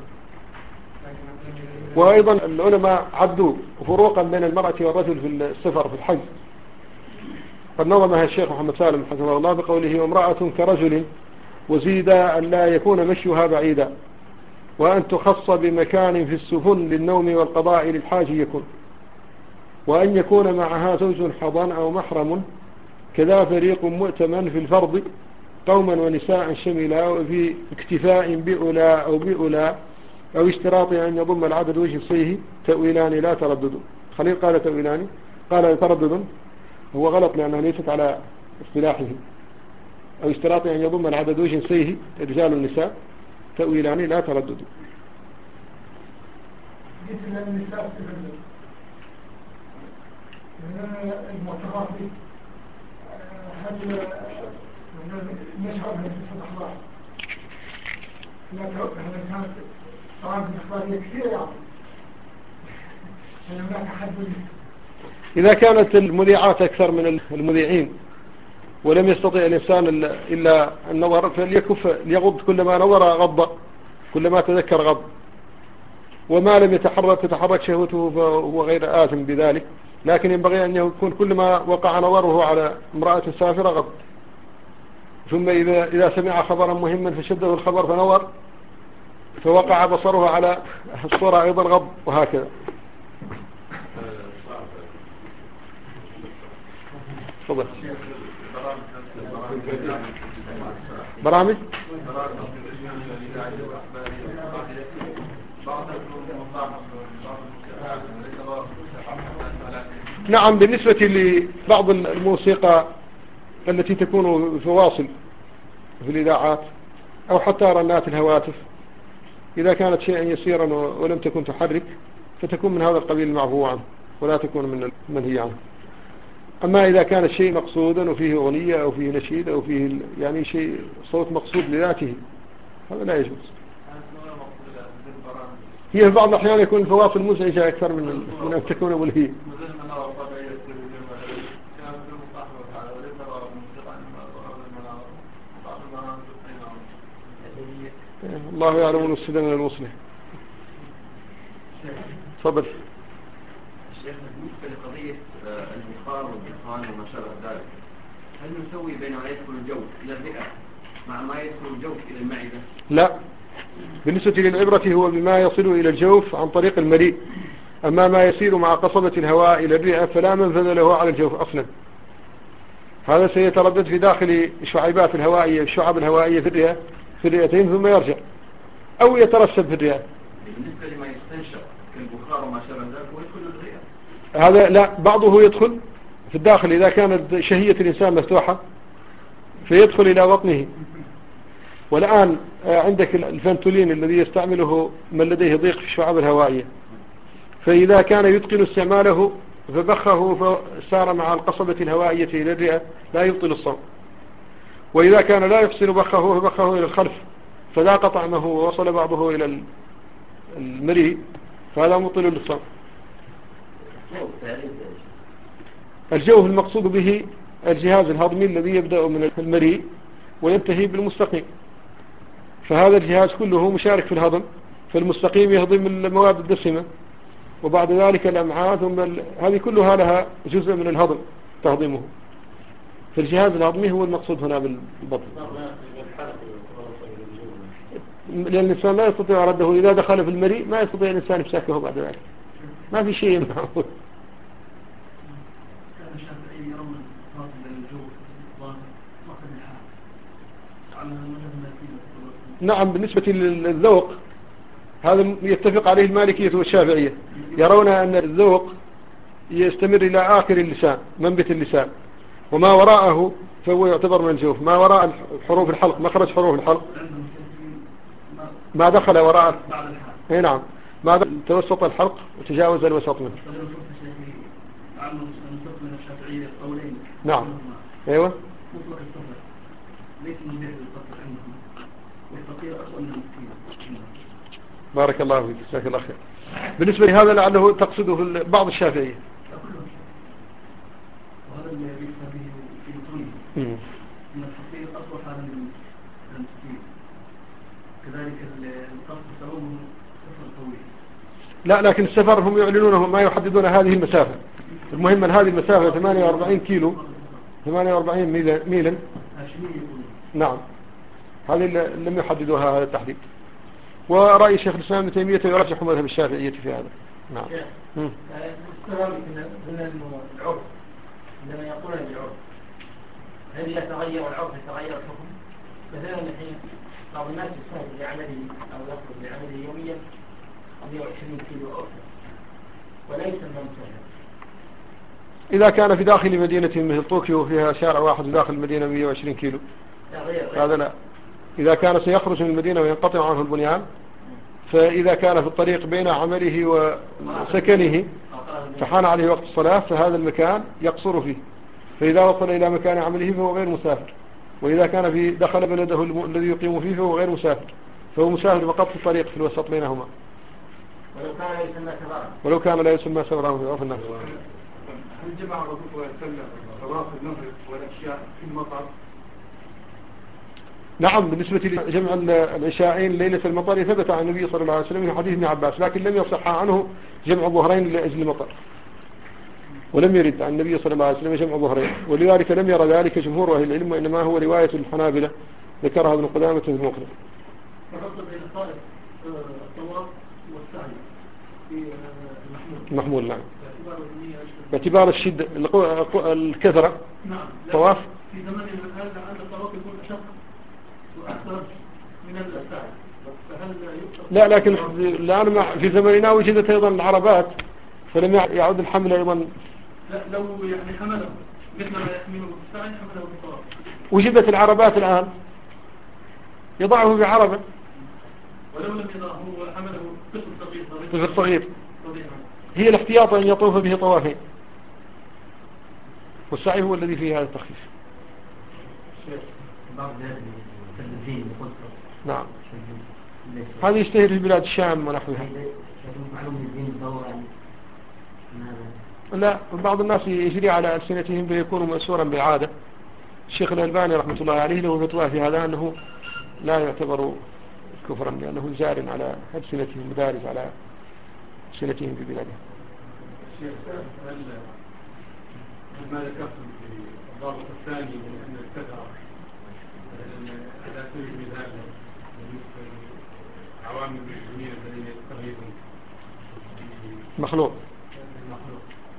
وأيضا العلماء عدوا فروقا بين المرأة والرجل في السفر في الحج، قد نظمها الشيخ محمد سالم حفظه الله بقوله: وامرأة كرجل وزيد أن لا يكون مشيها بعيدا، وأن تخص بمكان في السفن للنوم والقضاء للحاج يكون. وأن يكون معها زوج حضان أو محرم، كذا فريق مؤتمن في الفرض قوما ونساء شملا، وفي اكتفاء بأولى أو بأولى أو اشتراط أن يضم العدد وجنسيه تأويلان لا تردد. خليل قال تأويلان، قال تردد، هو غلط لأنه ليست على اصطلاحه. أو اشتراط أن يضم العدد وجنسيه رجال النساء تأويلان لا تردد. المعترف هل نشعر في الأخبار هل كانت طبعا الأخبار كثيرة يعني هل هناك حد؟ إذا كانت المذيعات أكثر من المذيعين ولم يستطيع الإنسان إلا النظر فليكف ليغض، كلما نظر غض، كلما تذكر غض، وما لم يتحرك تتحرك شهوته فهو غير آثم بذلك. لكن ينبغي أن يكون كلما وقع نظره على امرأة سافرة غض، ثم إذا, إذا سمع خبرا مهما فشده الخبر فنظر فوقع بصره على الصورة أيضا غض، وهكذا. تفضل. برامج نعم، بالنسبة لبعض الموسيقى التي تكون فواصل في الإذاعات أو حتى رنات الهواتف، إذا كانت شيئا يسيرا ولم تكن تحرك فتكون من هذا القبيل المعفو عنه ولا تكون من المنهي عنه. أما إذا كان الشيء مقصودا وفيه أغنية أو فيه نشيد أو فيه يعني شيء صوت مقصود لذاته هذا لا يجوز. هي في بعض الأحيان يكون الفواصل مزعجة أكثر من من أن تكون ملهية. الله يعلم المفسد من المصلح. تفضل. الشيخ بالنسبة لقضية البخار والدخان وما شابه ذلك، هل نسوي بين ما يدخل الجوف إلى الرئة مع ما يدخل الجوف إلى المعدة؟ لا، بالنسبة للعبرة هو بما يصل إلى الجوف عن طريق المريء، أما ما يسير مع قصبة الهواء إلى الرئة فلا منفذ له على الجوف أصلا. هذا سيتردد في داخل الشعيبات الهوائية الشعب الهوائية في الرئة في الرئتين ثم يرجع أو يترسب في الرئة. بالنسبة لما يستنشق كالبخار وما شابه ذلك ويدخل الرئة، هذا لا، بعضه يدخل في الداخل إذا كانت شهية الإنسان مفتوحة فيدخل إلى بطنه. والآن عندك الفنتولين الذي يستعمله من لديه ضيق في الشعب الهوائية، فإذا كان يتقن استعماله فبخه فسار مع القصبة الهوائية إلى الرئة لا يبطل الصوم. وإذا كان لا يحسن بخه فبخه إلى الخلف فذاق طعمه ووصل بعضه إلى المريء فهذا مبطل للصوم. الجوف المقصود به الجهاز الهضمي الذي يبدأ من المريء وينتهي بالمستقيم، فهذا الجهاز كله مشارك في الهضم، فالمستقيم يهضم المواد الدسمة وبعد ذلك الأمعاء، ثم هذه كلها لها جزء من الهضم تهضمه، فالجهاز الهضمي هو المقصود هنا بالبطن. لأن الإنسان لا يستطيع رده إذا دخل في المريء، ما يستطيع الإنسان إمساكه بعد ذلك، ما في شيء معه. نعم، بالنسبة للذوق هذا يتفق عليه المالكية والشافعية، يرون أن الذوق يستمر إلى آخر اللسان منبت اللسان، وما وراءه فهو يعتبر من الجوف. ما وراء حروف الحلق، مخرج حروف الحلق ما دخل وراء، اي نعم، ما توسط الحلق وتجاوز الوسط منه. نعم ايوه. بارك الله فيك، جزاك الله خير. بالنسبة لهذا لعله تقصده بعض الشافعية. وهذا اللي يجب في متونه إن الفقير أصبح على الفقير، كذلك القصد سعوه سفر طويل. لا، لكن السفر هم يعلنونه ما يحددون هذه المسافة. المهم أن هذه المسافة ثمانية وأربعين كيلو، ثمانية وأربعين ميلا. نعم، هذه لم يحددوها هذا التحديد، ورأي شيخ الإسلام ابن تيمية يرجح مذهب الشافعية في هذا. نعم. كذلك من العرف عندما يقول بالعرف هل يتغير العرف يتغير الحكم؟ مثلا الحين بعض الناس يسافر لعمله أو يخرج لعمله يوميا مئة وعشرين كيلو أو أكثر وليس من مسافر. إذا كان في داخل مدينة مثل طوكيو فيها شارع واحد داخل المدينة مئة وعشرين كيلو لا غير غير. هذا لا. إذا كان سيخرج من المدينة وينقطع عنه البنيان، فإذا كان في الطريق بين عمله وسكنه فحان عليه وقت الصلاة فهذا المكان يقصر فيه، فإذا وصل إلى مكان عمله فهو غير مسافر. وإذا كان في دخل بلده الذي يقيم فيه فهو غير مسافر، فهو مسافر فقط في الطريق في الوسط بينهما، ولو كان لا يسمى سفرا. ولو كان لا يسمى سفرا في عرف الناس. هل جمع الرسول صلى الله عليه وسلم صلاة المغرب والعشاء في المطر؟ نعم، بالنسبة لجمع العشاءين ليلة المطر ثبت عن النبي صلى الله عليه وسلم في حديث ابن عباس، لكن لم يصح عنه جمع الظهرين لأجل المطر، ولم يرد عن النبي صلى الله عليه وسلم جمع الظهرين، ولذلك لم يرى ذلك جمهور أهل العلم، وإنما هو رواية الحنابلة ذكرها ابن قدامة في المخرج. فقط بين الطائف الطواف والسعي في المحمول. نعم، باعتبار الشدة الكثرة. نعم. طواف في زمن الآن لعل الطواف يكون أشق وأكثر من السعي، فهل لا، لكن الآن في زمننا وجدت أيضا العربات فلم يعود الحمل أيضا. لا، لو يعني حمله مثل ما يحمله السعي حمله بالطواف. وجدت العربات الآن يضعه بعربة، ولو لم يضعه وحمله طفل صغير طفل صغير هي الاحتياط أن يطوف به طوافين، والسعي هو الذي فيه هذا التخفيف. نعم، هذا يشتهر في بلاد الشام ونحوها. لا، بعض الناس يجري على ألسنتهم فيكون مأسورا بالعادة. الشيخ الألباني رحمة الله عليه له فتوى في هذا أنه لا يعتبر كفرا، لأنه جار على ألسنتهم مدارج على ألسنتهم في بلادهم. ما ذكرتم في الضابط الثاني من أن الكثرة على سبيل المثال بالنسبة لعوام المسلمين الذين يستغيثون مخلوق، المخلوق،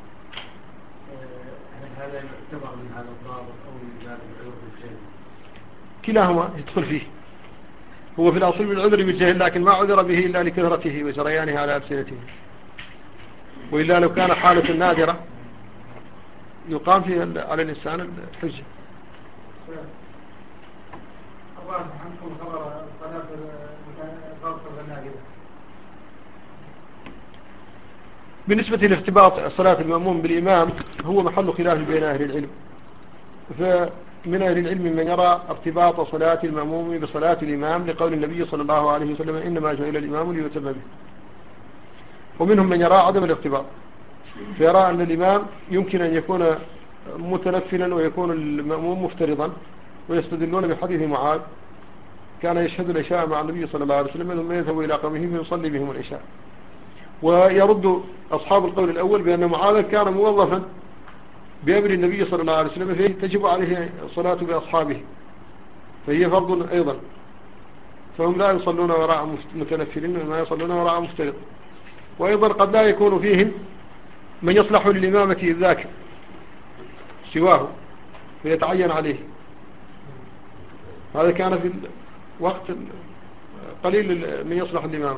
هل هذا يعتبر من هذا الضابط أو من باب العذر بالجهل؟ كلاهما يدخل فيه. هو في الأصل بالعذر بالجهل، لكن ما عذر به إلا لكثرته وجريانه على ألسنته، وإلا لو كان حالة نادرة يقام فيها على الإنسان الحجة. الله عنكم خبر صلاة الضابط النادرة. بالنسبة لاختباط صلاة المأموم بالإمام هو محل خلاف بين أهل العلم، فمن أهل العلم من يرى ارتباط صلاة المأموم بصلاة الإمام لقول النبي صلى الله عليه وسلم إنما جعل الإمام ليؤتم به، ومنهم من يرى عدم الارتباط، فيرى أن الإمام يمكن أن يكون متنفلا ويكون المأموم مفترضا، ويستدلون بحديث معاذ كان يشهد العشاء مع النبي صلى الله عليه وسلم ثم يذهب إلى قومه فيصلي بهم العشاء. ويرد أصحاب القول الأول بأن معاذ كان موظفا بأمر النبي صلى الله عليه وسلم فيه تجب عليه الصلاة بأصحابه، فهي فرض أيضا، فهم لا يصلون وراء متنفلين وما يصلون وراء مفترض. وأيضا قد لا يكون فيهم من يصلح للإمامة إذ ذاك سواه فيتعين عليه. هذا كان في الوقت قليل من يصلح الإمامة.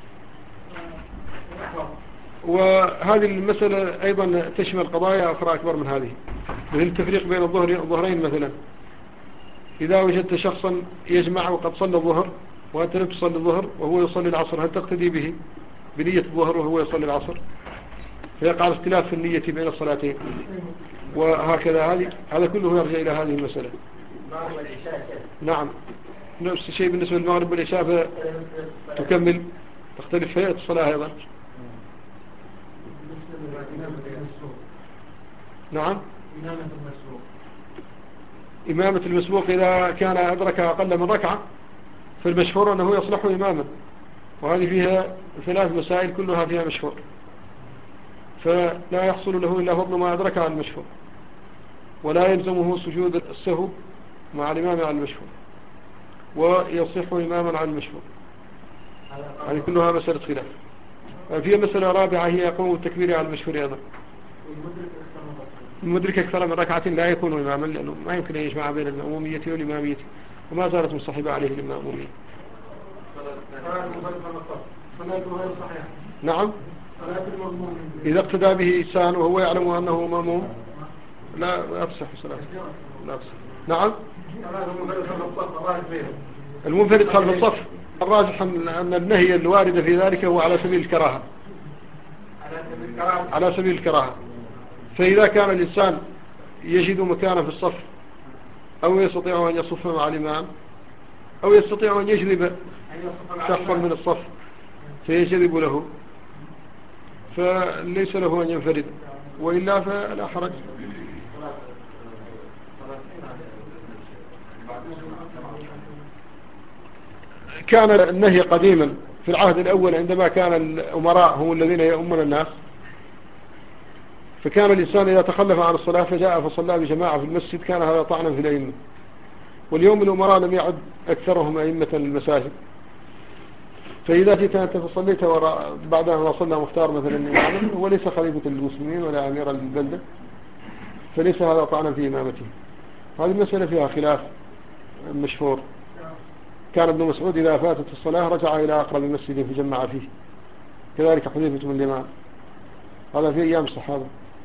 وهذه المسألة أيضا تشمل قضايا أخرى أكبر من هذه، مثل التفريق بين الظهر الظهرين مثلا. إذا وجدت شخصا يجمع وقد صلى الظهر وأنت لم تصلي الظهر وهو يصلي العصر، هل تقتدي به بنية الظهر وهو يصلي العصر؟ فيقع الاختلاف في النية بين الصلاتين. وهكذا هذه هذا كله يرجع إلى هذه المسألة. نعم، نفس الشيء بالنسبة للمغرب والعشاء تكمل تختلف هيئة الصلاة أيضا. نعم، إمامة المسبوق إذا كان أدرك أقل من ركعة فالمشهور أنه يصلح إماما، وهذه فيها ثلاث مسائل كلها فيها مشهور، فلا يحصل له إلا فضل ما أدرك على المشهور، ولا يلزمه سجود السهو مع الإمام على المشهور، ويصح إماما على المشهور. هذه كلها مسألة خلاف. في مسألة رابعة هي يقوم التكبير على المشهور أيضا. المدرك أكثر من ركعة لا يكون إماما لأنه ما يمكن أن يجمع بين المأمومية والإمامية وما زالت مصاحبة عليه الإمامومية. نعم إذا اقتدى به إنسان وهو يعلم أنه مأموم لا لا تصح صلاته لا تصح. نعم المنفرد خلف الصف الراجح أن النهي الوارد في ذلك هو على سبيل الكراهة على سبيل الكراهة. فإذا كان الإنسان يجد مكانا في الصف أو يستطيع أن يصف مع الإمام أو يستطيع أن يجذب شخصا من الصف فيجذب له فليس له أن ينفرد وإلا فلا حرج. كان النهي قديما في العهد الأول عندما كان الأمراء هم الذين يؤمون الناس فكان الإنسان إذا تخلف عن الصلاة فجاء فصلى بجماعة في المسجد كان هذا طعنا في الأئمة. واليوم الأمراء لم يعد أكثرهم أئمة المساجد فإذا جئت أنت فصليت وراء بعد أن صلى مختار مثلا إماما وليس خليفة المسلمين ولا أمير البلدة فليس هذا طعنا في إمامته. هذه المسألة فيها خلاف مشهور. كان ابن مسعود إذا فاتت الصلاة رجع إلى أقرب مسجد فجمع فيه كذلك حذيفة من اليمان هذا في أيام الصحابة.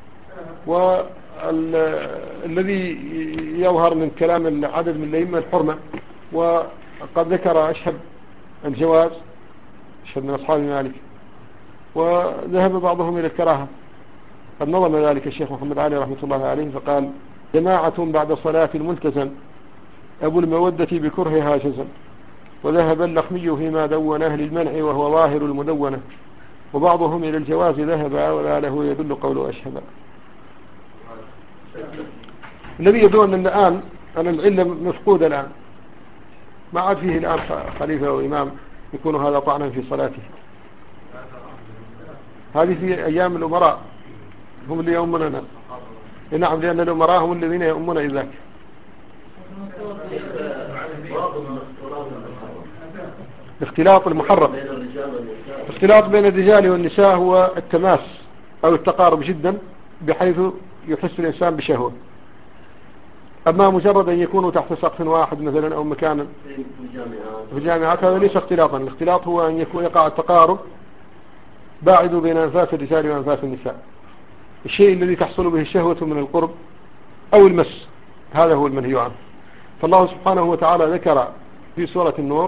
والذي يظهر من كلام العدد من الأئمة الحرمة وقد ذكر أشهب الجواز أشهب من أصحاب مالك وذهب بعضهم إلى الكراهة. قد نظم ذلك الشيخ محمد علي رحمة الله عليه فقال جماعة بعد صلاة الملتزم أبو المودة بكرهها جزم وذهب اللخمي فيما دون أهل المنع وهو ظاهر المدونة وبعضهم إلى الجواز ذهب ولا له يدل قول أشهب. الذي يدل أن الآن أن العلة مفقودة الآن ما عاد فيه الآن خليفة وإمام يكون هذا طعنا في صلاته. هذه في أيام الأمراء هم اللي يؤمنون الناس. نعم لأن الأمراء هم الذين يؤمنون إذاك. الاختلاط المحرم الاختلاط بين الرجال والنساء هو التماس أو التقارب جدا بحيث يحس الإنسان بشهوة. أما مجرد أن يكونوا تحت سقف واحد مثلا أو مكانا في الجامعات هذا ليس اختلاطا. الاختلاط هو أن يكون يقع التقارب باعد بين أنفاس الرجال وأنفاس النساء. الشيء الذي تحصل به الشهوة من القرب أو المس هذا هو المنهي عنه. فالله سبحانه وتعالى ذكر في سورة النور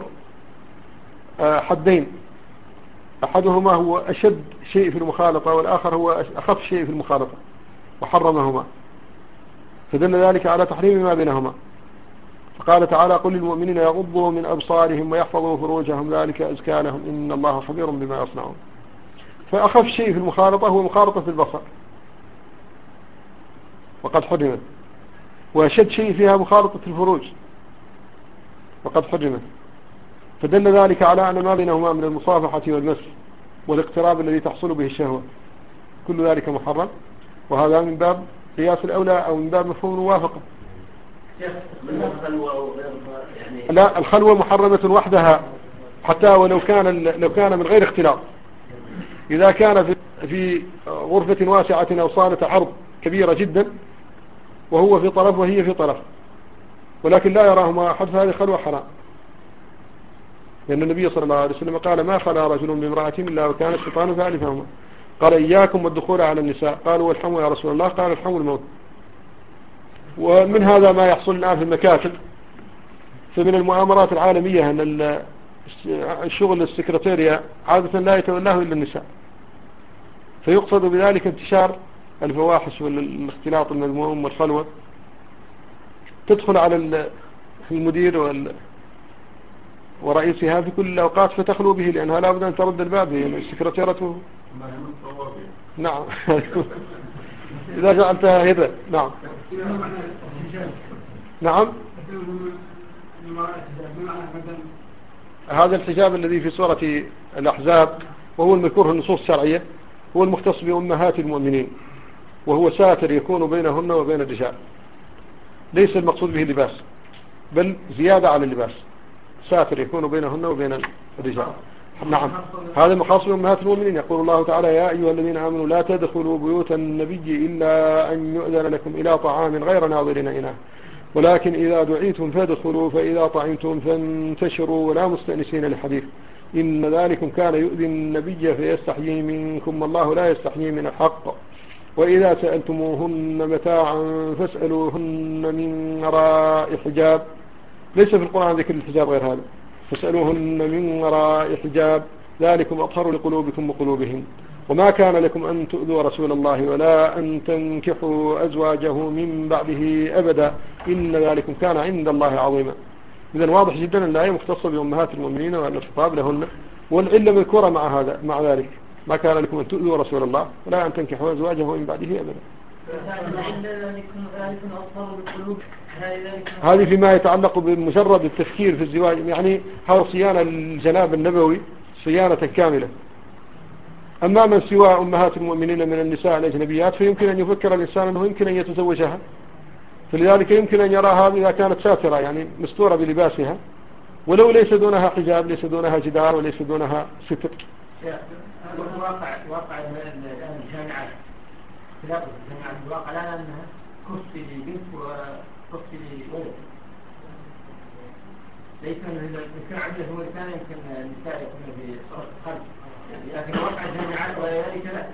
حدين أحدهما هو أشد شيء في المخالطة والآخر هو أخف شيء في المخالطة وحرمهما فدل ذلك على تحريم ما بينهما. فقال تعالى قل للمؤمنين يغضوا من أبصارهم ويحفظوا فروجهم ذلك أزكى لهم إن الله خبير بما يصنعون. فأخف شيء في المخالطة هو مخالطة البصر وقد حرمت وأشد شيء فيها مخالطة الفروج وقد حرمت فدل ذلك على أن ما بينهما من المصافحة والمس والاقتراب الذي تحصل به الشهوة كل ذلك محرم. وهذا من باب قياس الأولى أو من باب مفهوم الموافقة. لا الخلوة محرمة وحدها حتى ولو كان لو كان من غير اختلاط. إذا كان في في غرفة واسعة أو صالة عرض كبيرة جدا وهو في طرف وهي في طرف ولكن لا يراهما أحد فهذه خلوة حرام. لأن النبي صلى الله عليه وسلم قال ما خلا رجل بامرأة إلا وكان الشيطان ثالثهما قال إياكم والدخول على النساء قالوا والحمو يا رسول الله قال الحمو الموت. ومن هذا ما يحصل الآن في المكاتب فمن المؤامرات العالمية أن الشغل السكرتيريا عادة لا يتولاه إلا النساء فيقصد بذلك انتشار الفواحش والاختلاط المذموم والخلوة تدخل على المدير وال ورئيسها في كل الأوقات فتخلو به لأنها لا بد أن ترد الباب هي السكرتيرة. نعم إذا جعلتها هذا. نعم نعم هذا الحجاب الذي في سورة الأحزاب وهو المذكور في النصوص الشرعية هو المختص بأمهات المؤمنين وهو ساتر يكون بينهن وبين الرجال ليس المقصود به اللباس بل زيادة على اللباس ساتر يكون بينهن وبين الرجال. نعم، هذا مخاص بأمهات المؤمنين. يقول الله تعالى: يا أيها الذين آمنوا لا تدخلوا بيوت النبي إلا أن يؤذن لكم إلى طعام غير ناظرين إناه ولكن إذا دعيتم فادخلوا فإذا طعمتم فانتشروا ولا مستأنسين لحديث إن ذلكم كان يؤذي النبي فيستحيي منكم والله لا يستحيي من الحق وإذا سألتموهن متاعا فاسألوهن من وراء حجاب. ليس في القرآن ذكر الحجاب غير هذا. فاسألوهن من وراء حجاب ذلكم أطهر لقلوبكم وقلوبهم وما كان لكم أن تؤذوا رسول الله ولا أن تنكحوا أزواجه من بعده أبدا إن ذلكم كان عند الله عظيما. إذن واضح جدا أن الآية مختصة بأمهات المؤمنين وأن الخطاب لهن والعلة مذكورة مع هذا مع ذلك ما كان لكم أن تؤذوا رسول الله ولا أن تنكحوا أزواجه من بعده أبدا. هذه فيما يتعلق بمجرد التفكير في الزواج يعني هذا صيانة الجناب النبوي صيانة كاملة. أما من سوى أمهات المؤمنين من النساء الأجنبيات فيمكن أن يفكر الإنسان أنه يمكن أن يتزوجها فلذلك يمكن أن يراها إذا كانت ساترة يعني مستورة بلباسها ولو ليس دونها حجاب ليس دونها جدار وليس دونها ستر. واقع واقع الجامعات خلاف الجامعات الواقع الآن أنها كرسي لبنت وكرسي لولد ليس الإنسان عنده هو الثاني يمكن النساء يكون في صورة الخلف لكن واقع الجامعات وذلك لا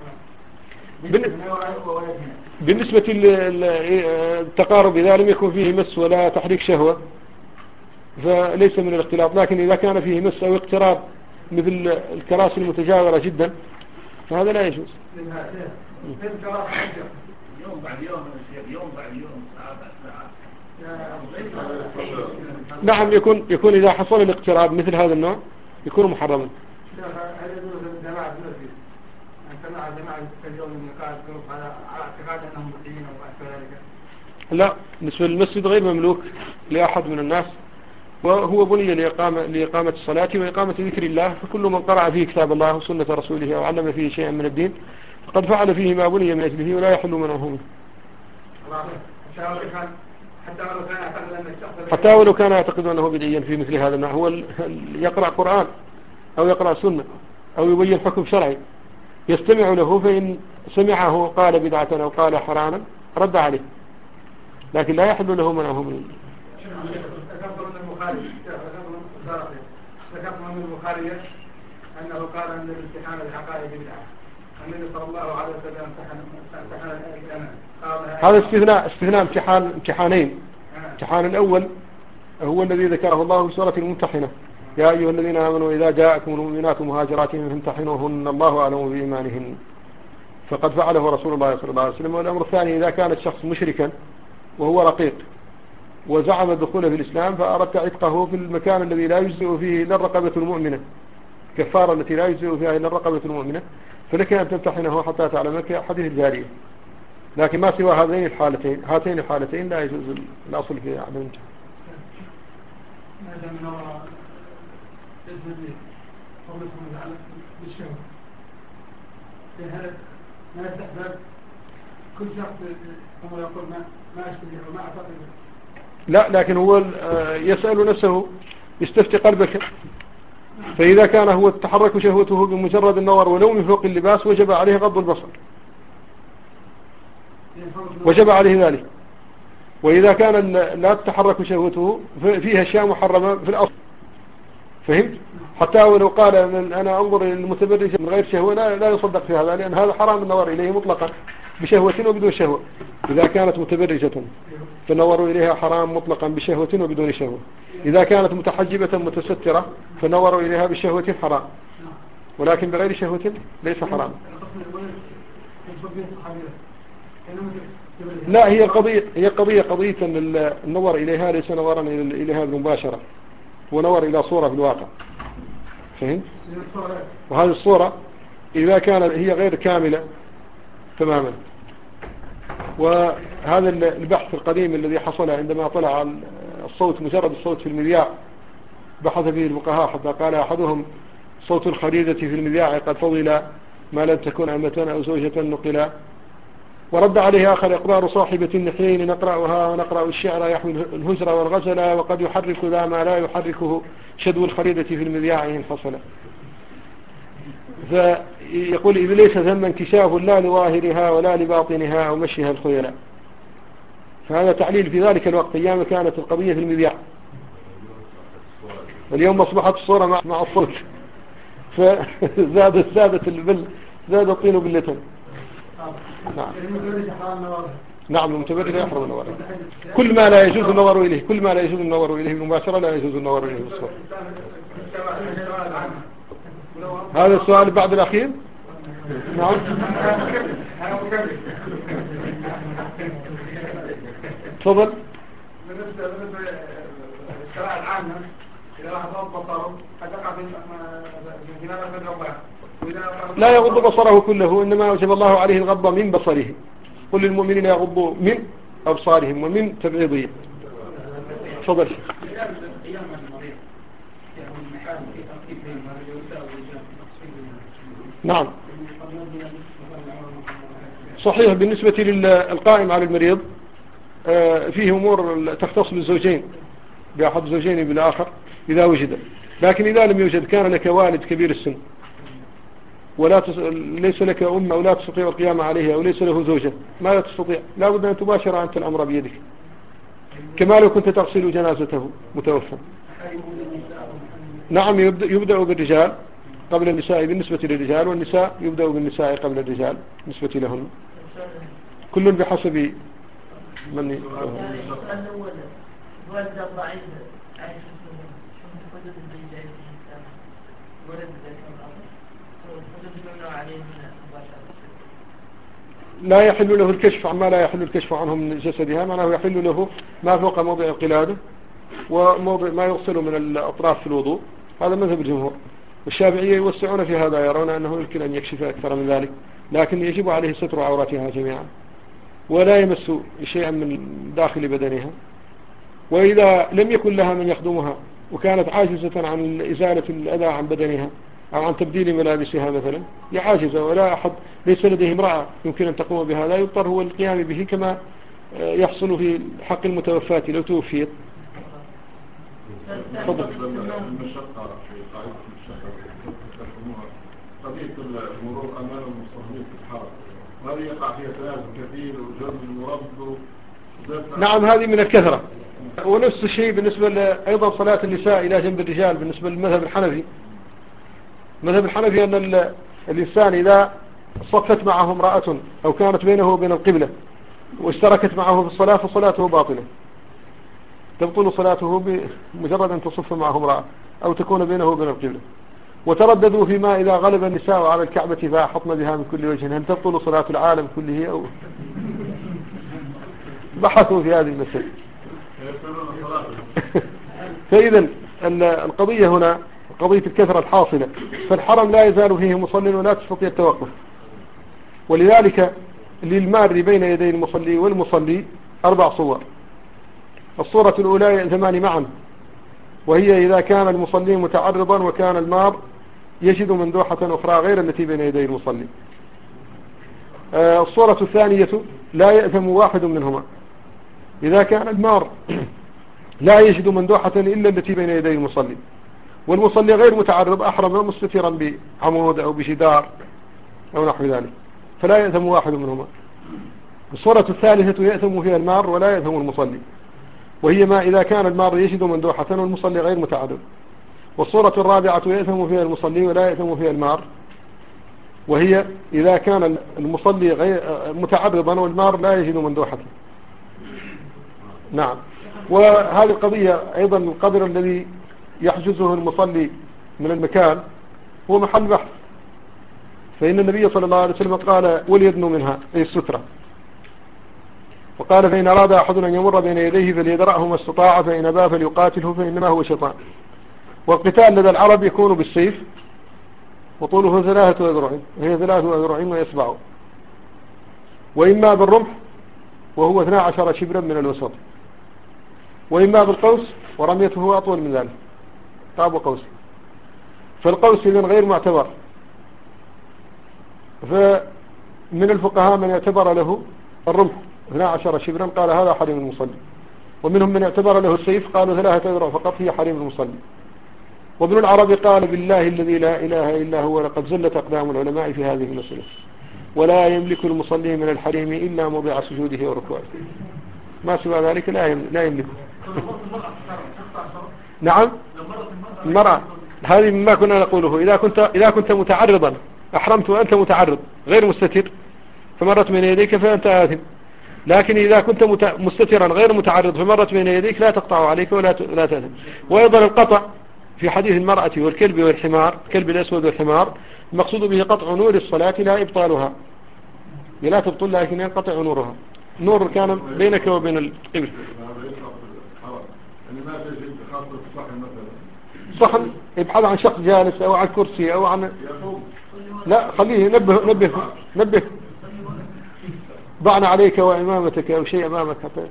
بالنسبة للتقارب إذا لم يكن فيه مس ولا تحريك شهوة فليس من الاختلاط لكن إذا كان فيه مس أو اقتراب مثل الكراسي المتجاورة جدا فهذا لا يجوز. يوم بعد يوم يوم بعد يوم ساعة بعد ساعة. نعم يكون يكون إذا حصل الاقتراب مثل هذا النوع يكون محرما. لا بالنسبة للمسجد غير مملوك لأحد من الناس وهو بني لإقامة, لإقامة الصلاة وإقامة ذكر الله فكل من قرأ فيه كتاب الله وسنة رسوله وعلم فيه شيئا من الدين فقد فعل فيه ما بني من أجله ولا يحل منه منه حتى ولو كان يعتقد أنه بدعيا في مثل هذا النوع هو يقرأ قرآن أو يقرأ سنة أو يبين حكم شرعي يستمع له فإن سمعه قال بدعة أو قال حراما رد عليه لكن لا يحل له منه منه. ذكرت من البخاري أنه قال أن الامتحان العقائد بدعة النبي صلى الله عليه وسلم امتحن الأمان. هذا استثناء استثناء امتحان امتحانين. امتحان الأول هو الذي ذكره الله في سورة الممتحنة يا أيها الذين آمنوا إذا جاءكم المؤمنات مهاجرات فامتحنوهن الله أعلم بإيمانهن فقد فعله رسول الله صلى الله عليه وسلم. والأمر الثاني إذا كان الشخص مشركا وهو رقيق وزعم الدخول في الإسلام فأردت عتقه في المكان الذي لا يجزئ فيه إلا الرقبة المؤمنة كفارة التي لا يجزئ فيها إلا الرقبة المؤمنة فلك أن تمتحنه حتى تعلمك حديث الجارية لكن ما سوى هذين الحالتين هاتين الحالتين لا يجوز الأصل في عدم الامتحان. هذا من وراء التدبير قولكم على بالشهوة هذا ما يستحبب كل شخص هو يقول ما ما أشتبه وما أعتقد لا لكن هو يسأل نفسه يستفتي قلبك فإذا كان هو تحرك شهوته بمجرد النظر ولو من فوق اللباس وجب عليه غض البصر وجب عليه ذلك. وإذا كان لا تتحرك شهوته فيها أشياء محرمة في الأصل فهمت حتى ولو قال أنا أنظر للمتبرج من غير شهوة لا, لا يصدق في هذا لأن هذا حرام النظر إليه مطلقا بشهوة وبدون شهوة. إذا كانت متبرجة فالنظر إليها حرام مطلقا بشهوة وبدون شهوة. إذا كانت متحجبة متسترة فالنظر إليها بشهوة حرام ولكن بغير شهوة ليس حرام. لا هي قضية هي قضية قضية أن النظر إليها ليس نظرا إليها مباشرة هو نظر إلى صورة في الواقع فهمت. وهذه الصورة إذا كانت هي غير كاملة تماما. وهذا البحث القديم الذي حصل عندما طلع الصوت مجرد الصوت في المذياع بحث فيه الفقهاء حتى قال أحدهم صوت الخريدة في المذياع قد فضل ما لم تكن أمة أو زوجة نقلا ورد عليه آخر إقرار صاحبة النحلين نقرأها ونقرأ الشعر يحمل الهجر والغزل وقد يحرك ذا ما لا يحركه شدو الخريدة في المذياع إن حصل. فيقول إبليس ثم انكشاف لا لظاهرها ولا لباطنها أو مشيها الخيلاء. فهذا تعليل في ذلك الوقت أيام كانت القضية في المذياع، واليوم أصبحت الصورة مع, مع الصوت، فزادت زادت البل زاد الطين بلة. نعم نعم المتبرج يحرم النظر، كل ما لا يجوز النظر إليه، كل ما لا يجوز النظر إليه مباشرة لا يجوز النظر إليه بالصورة. هذا السؤال بعد الأخير. نعم تفضل. بالنسبة للشرائع العامة إذا واحد غض بصره قد يقع في جنابة من ربها. لا يغض بصره كله، إنما أوجب الله عليه الغض من بصره. قل للمؤمنين يغضوا من أبصارهم ومن تبعيضهم. تفضل. نعم صحيح. بالنسبة للقائم على المريض فيه أمور تختص بالزوجين، بأحد الزوجين بالآخر إذا وجد، لكن إذا لم يوجد كان لك والد كبير السن ولا تص... ليس لك أم أو لا تستطيع القيام عليها أو ليس له زوجة، ما لا تستطيع، لا بد أن تباشر أنت الأمر بيدك، كما لو كنت تغسل جنازته متوفى. نعم يبدأ بالرجال قبل النساء بالنسبة للرجال، والنساء يبدأ بالنساء قبل الرجال بالنسبة لهن، كل بحسب من لا يحل له الكشف عما لا يحل الكشف عنه من جسدها، معناه يحل له ما فوق موضع القلادة وموضع ما يغسل من الأطراف في الوضوء. هذا مذهب الجمهور. والشافعية يوسعون في هذا، يرون أنه يمكن أن يكشف أكثر من ذلك، لكن يجب عليه ستر عوراتها جميعا ولا يمس شيئا من داخل بدنها. وإذا لم يكن لها من يخدمها وكانت عاجزة عن إزالة الأذى عن بدنها أو عن تبديل ملابسها مثلا، هي عاجزة ولا أحد ليس لديه امرأة يمكن أن تقوم بها، لا يضطر هو القيام به كما يحصل في حق المتوفاة لو توفيت. تفضل. المشقة في قاعدة المشقة تسموها قضية المرور أمام المصلين في الحرم، وهذه يقع فيها تلازم كثير وجرم المربط. نعم هذه من الكثرة. ونفس الشيء بالنسبة أيضا صلاة النساء إلى جنب الرجال بالنسبة للمذهب الحنفي. المذهب الحنفي أن الإنسان إذا صفت معه امرأة أو كانت بينه وبين القبلة واشتركت معه في الصلاة فصلاته باطلة، تبطل صلاته بمجرد أن تصف معه امرأة أو تكون بينه وبين القبلة. وترددوا فيما إذا غلب النساء على الكعبة فأحطن بها من كل وجه، هل تبطل صلاة العالم كله أو بحثوا في هذه المسألة. فإذا القضية هنا قضية الكثرة الحاصلة، فالحرم لا يزال فيه مصلٍ ولا تستطيع التوقف، ولذلك للمار بين يدي المصلي والمصلي أربع صور. الصورة الأولى يأثمان معا، وهي إذا كان المصلي متعرضا وكان المار يجد مندوحة أخرى غير التي بين يدي المصلي. الصورة الثانية لا يأثم واحد منهما، إذا كان المار لا يجد مندوحة إلا التي بين يدي المصلي والمصلي غير متعرض أحرم مستترا بعمود أو بجدار أو نحو ذلك، فلا يأثم واحد منهما. الصورة الثالثة يأثم فيها المار ولا يأثم المصلي، وهي ما إذا كان المار يجد مندوحة والمصلي غير متعرض. والصورة الرابعة يأثم فيها المصلي ولا يأثم فيها المار، وهي إذا كان المصلي غير متعرضا والمار لا يجد مندوحة. نعم. وهذه القضية أيضا القدر الذي يحجزه المصلي من المكان هو محل بحث، فإن النبي صلى الله عليه وسلم قال وليدنوا منها أي السترة، وقال فإن أراد أحد أن يمر بين يديه فليدرأه ما استطاع، فإن أبى فليقاتله فإنما هو شيطان. والقتال لدى العرب يكون بالسيف وطوله ثلاثة أذرع، وهي ثلاثة أذرع ويسبع، وإما بالرمح وهو اثنا عشر شبرا من الوسط، وإما بالقوس ورميته أطول من ذلك قاب قوس. فالقوس إذن غير معتبر، فمن الفقهاء من اعتبر له الرمح اثنا عشر شبرا قال هذا حريم المصلي، ومنهم من اعتبر له السيف قالوا ثلاثة أذرع فقط هي حريم المصلي. وابن العربي قال بالله الذي لا إله إلا هو لقد زلت أقدام العلماء في هذه المسألة ولا يملك المصلي من الحريم إلا موضع سجوده وركوعه ما سوى ذلك لا يملك, لا يملك. نعم المرأة هذه مما كنا نقوله إذا كنت, إذا كنت متعرضا أحرمت وأنت متعرض غير مستتر فمرت من يديك فأنت آثم لكن إذا كنت مستترا غير متعرض فمرت من يديك لا تقطع عليك ولا لا تأثم. وأيضا القطع في حديث المرأة والكلب والحمار الكلب الأسود والحمار المقصود به قطع نور الصلاة لا إبطالها لا تبطل لكن ينقطع نورها نور كان بينك وبين القبل صحن يبحث عن شخص جالس أو عن كرسي أو عن لا خليه نبه نبه نبه ضعنا عليك وإمامتك أو شيء أمامك حتى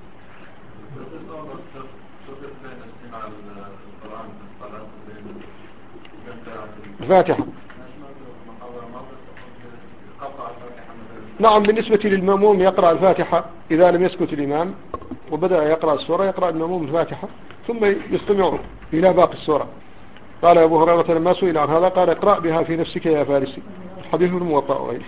الفاتحة. نعم بالنسبة للمأموم يقرأ الفاتحة إذا لم يسكت الإمام وبدأ يقرأ السورة يقرأ المأموم الفاتحة ثم يستمع إلى باقي السورة. قال أبو هريرة لما سئل عن هذا قال اقرأ بها في نفسك يا فارسي حديث الموطأ وغيره.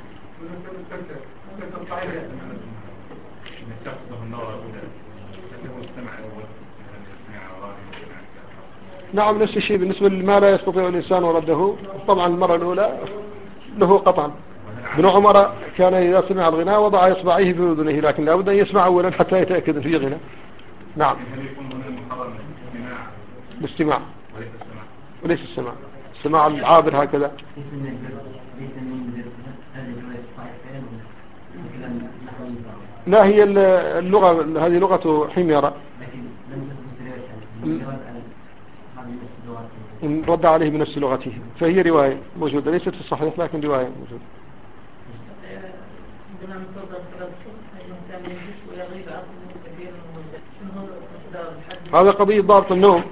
نعم نفس الشيء بالنسبة لما لا يستطيع الإنسان ورده طبعا المرة الأولى له قطعا. ابن عمر كان إذا سمع الغناء وضع إصبعيه في أذنه لكن لا بد أن يسمع أولا حتى يتأكد أن فيه غناء. نعم الاستماع وليس السماع السماع العابر هكذا. لا هي اللغة هذه لغة حميرة رد عليه بنفس لغته فهي رواية موجودة ليست في الصحيح لكن رواية موجودة. هذا قضية ضابط النوم.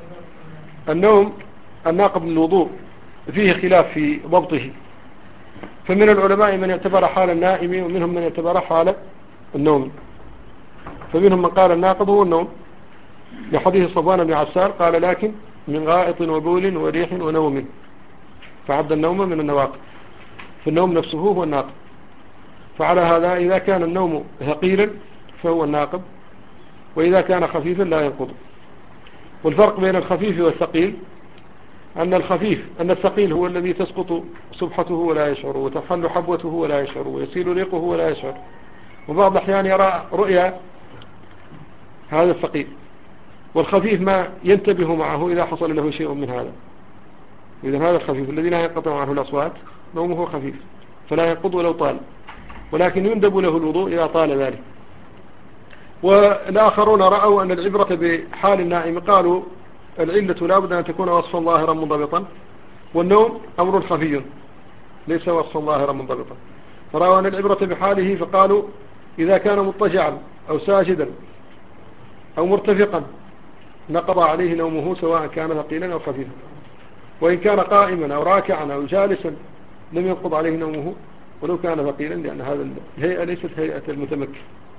النوم الناقض للوضوء فيه خلاف في ضبطه فمن العلماء من يعتبر حال النائم ومنهم من يعتبر حال النوم فمنهم من قال الناقض هو النوم لحديث صفوان بن عسال قال لكن من غائط وبول وريح ونوم فعد النوم من النواقض فالنوم نفسه هو الناقض. فعلى هذا إذا كان النوم ثقيلا فهو الناقض وإذا كان خفيفا لا ينقض. والفرق بين الخفيف والثقيل أن الخفيف أن الثقيل هو الذي تسقط صبحته ولا يشعر وتحل حبوته ولا يشعر ويسيل ريقه ولا يشعر وبعض الأحيان يرى رؤيا هذا الثقيل. والخفيف ما ينتبه معه إذا حصل له شيء من هذا. إذن هذا الخفيف الذي لا ينقطع عنه الأصوات نومه خفيف فلا ينقض ولو طال ولكن يندب له الوضوء إذا طال ذلك. والآخرون رأوا أن العبرة بحال النائم قالوا العلة لا بد أن تكون وصفا ظاهرا منضبطا والنوم أمر خفي ليس وصفا ظاهرا منضبطا فرأوا أن العبرة بحاله فقالوا إذا كان مضطجعا أو ساجدا أو مرتفقا نقض عليه نومه سواء كان ثقيلا أو خفيفا وإن كان قائما أو راكعا أو جالسا لم ينقض عليه نومه ولو كان ثقيلا لأن هذا الهيئة ليست هيئة المتمكن.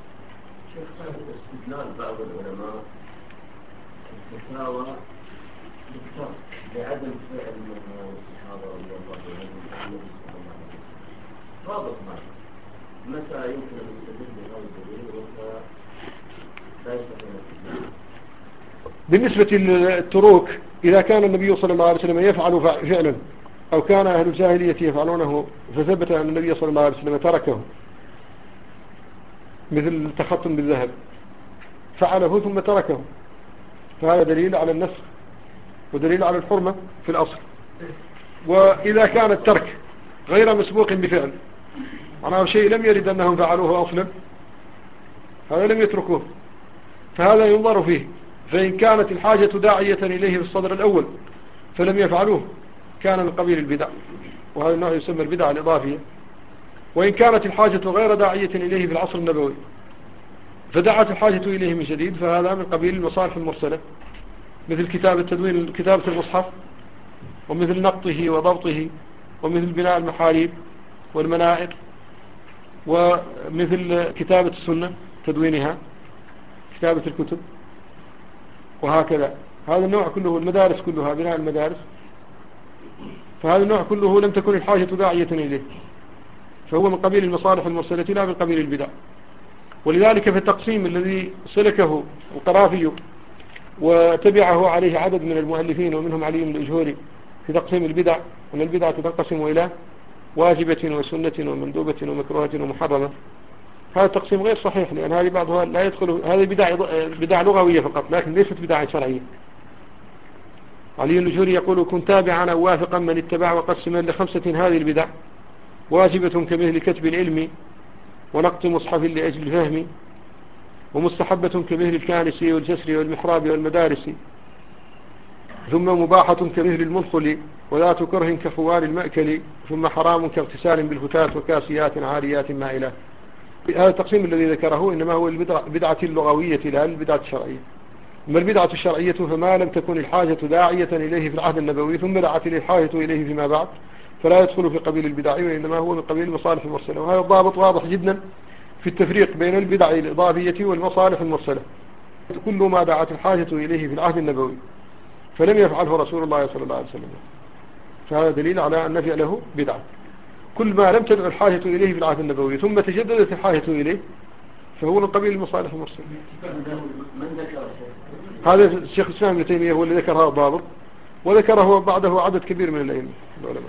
استدلال بعض العلماء الفتاوى بالشرط بعدم فعل من الصحابة رضي الله عنهم النبي صلى الله عليه وسلم رابط معه متى يمكن أن يستدل بهذا الدليل ومتى لا يستطيع الاستدلال. بالنسبة للتروك إذا كان النبي صلى الله عليه وسلم يفعل فعلا أو كان أهل الجاهلية يفعلونه فثبت أن النبي صلى الله عليه وسلم تركه مثل التختم بالذهب فعله ثم تركه فهذا دليل على النسخ ودليل على الحرمة في الأصل. وإذا كان الترك غير مسبوق بفعل معناه شيء لم يرد أنهم فعلوه أصلا هذا لم يتركوه فهذا ينظر فيه فإن كانت الحاجة داعية إليه في الصدر الأول فلم يفعلوه كان من قبيل البدع وهذا النوع يسمى البدع الإضافية. وإن كانت الحاجة غير داعية إليه في العصر النبوي فدعت الحاجة إليه من جديد فهذا من قبيل المصالح المرسلة مثل كتابة تدوين كتابة المصحف ومثل نقطه وضبطه ومثل بناء المحاريب والمنائر ومثل كتابة السنة تدوينها كتابة الكتب وهكذا هذا النوع كله المدارس كلها بناء المدارس، فهذا النوع كله لم تكن الحاجة داعية إليه، فهو من قبيل المصالح المرسلة لا من قبيل البدع. ولذلك في التقسيم الذي سلكه القرافي وتبعه عليه عدد من المؤلفين ومنهم علي الأجهوري في تقسيم البدع، أن البدع تنقسم إلى واجبة وسنة ومندوبة ومكروهة ومحرمة، هذا التقسيم غير صحيح، لأن هذه بعضها لا يدخل، هذه بدع بدع لغوية فقط لكن ليست بدع شرعية. علي الأجهوري يقول: كن تابعا أو وافقا من اتبع وقسما لخمسة هذه البدع: واجبة كمثل كتب العلم ونقط مصحف لأجل الفهم، ومستحبة كمثل الكانس والجسر والمحراب والمدارس، ثم مباحة كمثل المنخل وذات كره كخوار المأكل، ثم حرام كاغتسال بالفتات وكاسيات عاريات مائلات. هذا التقسيم الذي ذكره إنما هو البدعة اللغوية لا البدعة الشرعية. أما البدعة الشرعية فما لم تكن الحاجة داعية إليه في العهد النبوي ثم دعت إليه الحاجة إليه فيما بعد فلا يدخل في قبيل البدع، وإنما هو من قبيل المصالح المرسلة. وهذا الضابط واضح جدا في التفريق بين البدع الإضافية والمصالح المرسلة. كل ما دعت الحاجة إليه في العهد النبوي فلم يفعله رسول الله صلى الله عليه وسلم، فهذا دليل على أن فعله بدعة. كل ما لم تدع الحاجة إليه في العهد النبوي ثم تجددت الحاجة إليه فهو من قبيل المصالح المرسلة. هذا الشيخ الإسلام ابن تيمية هو اللي ذكر هذا الضابط، وذكره بعده عدد كبير من الأئمة العلماء.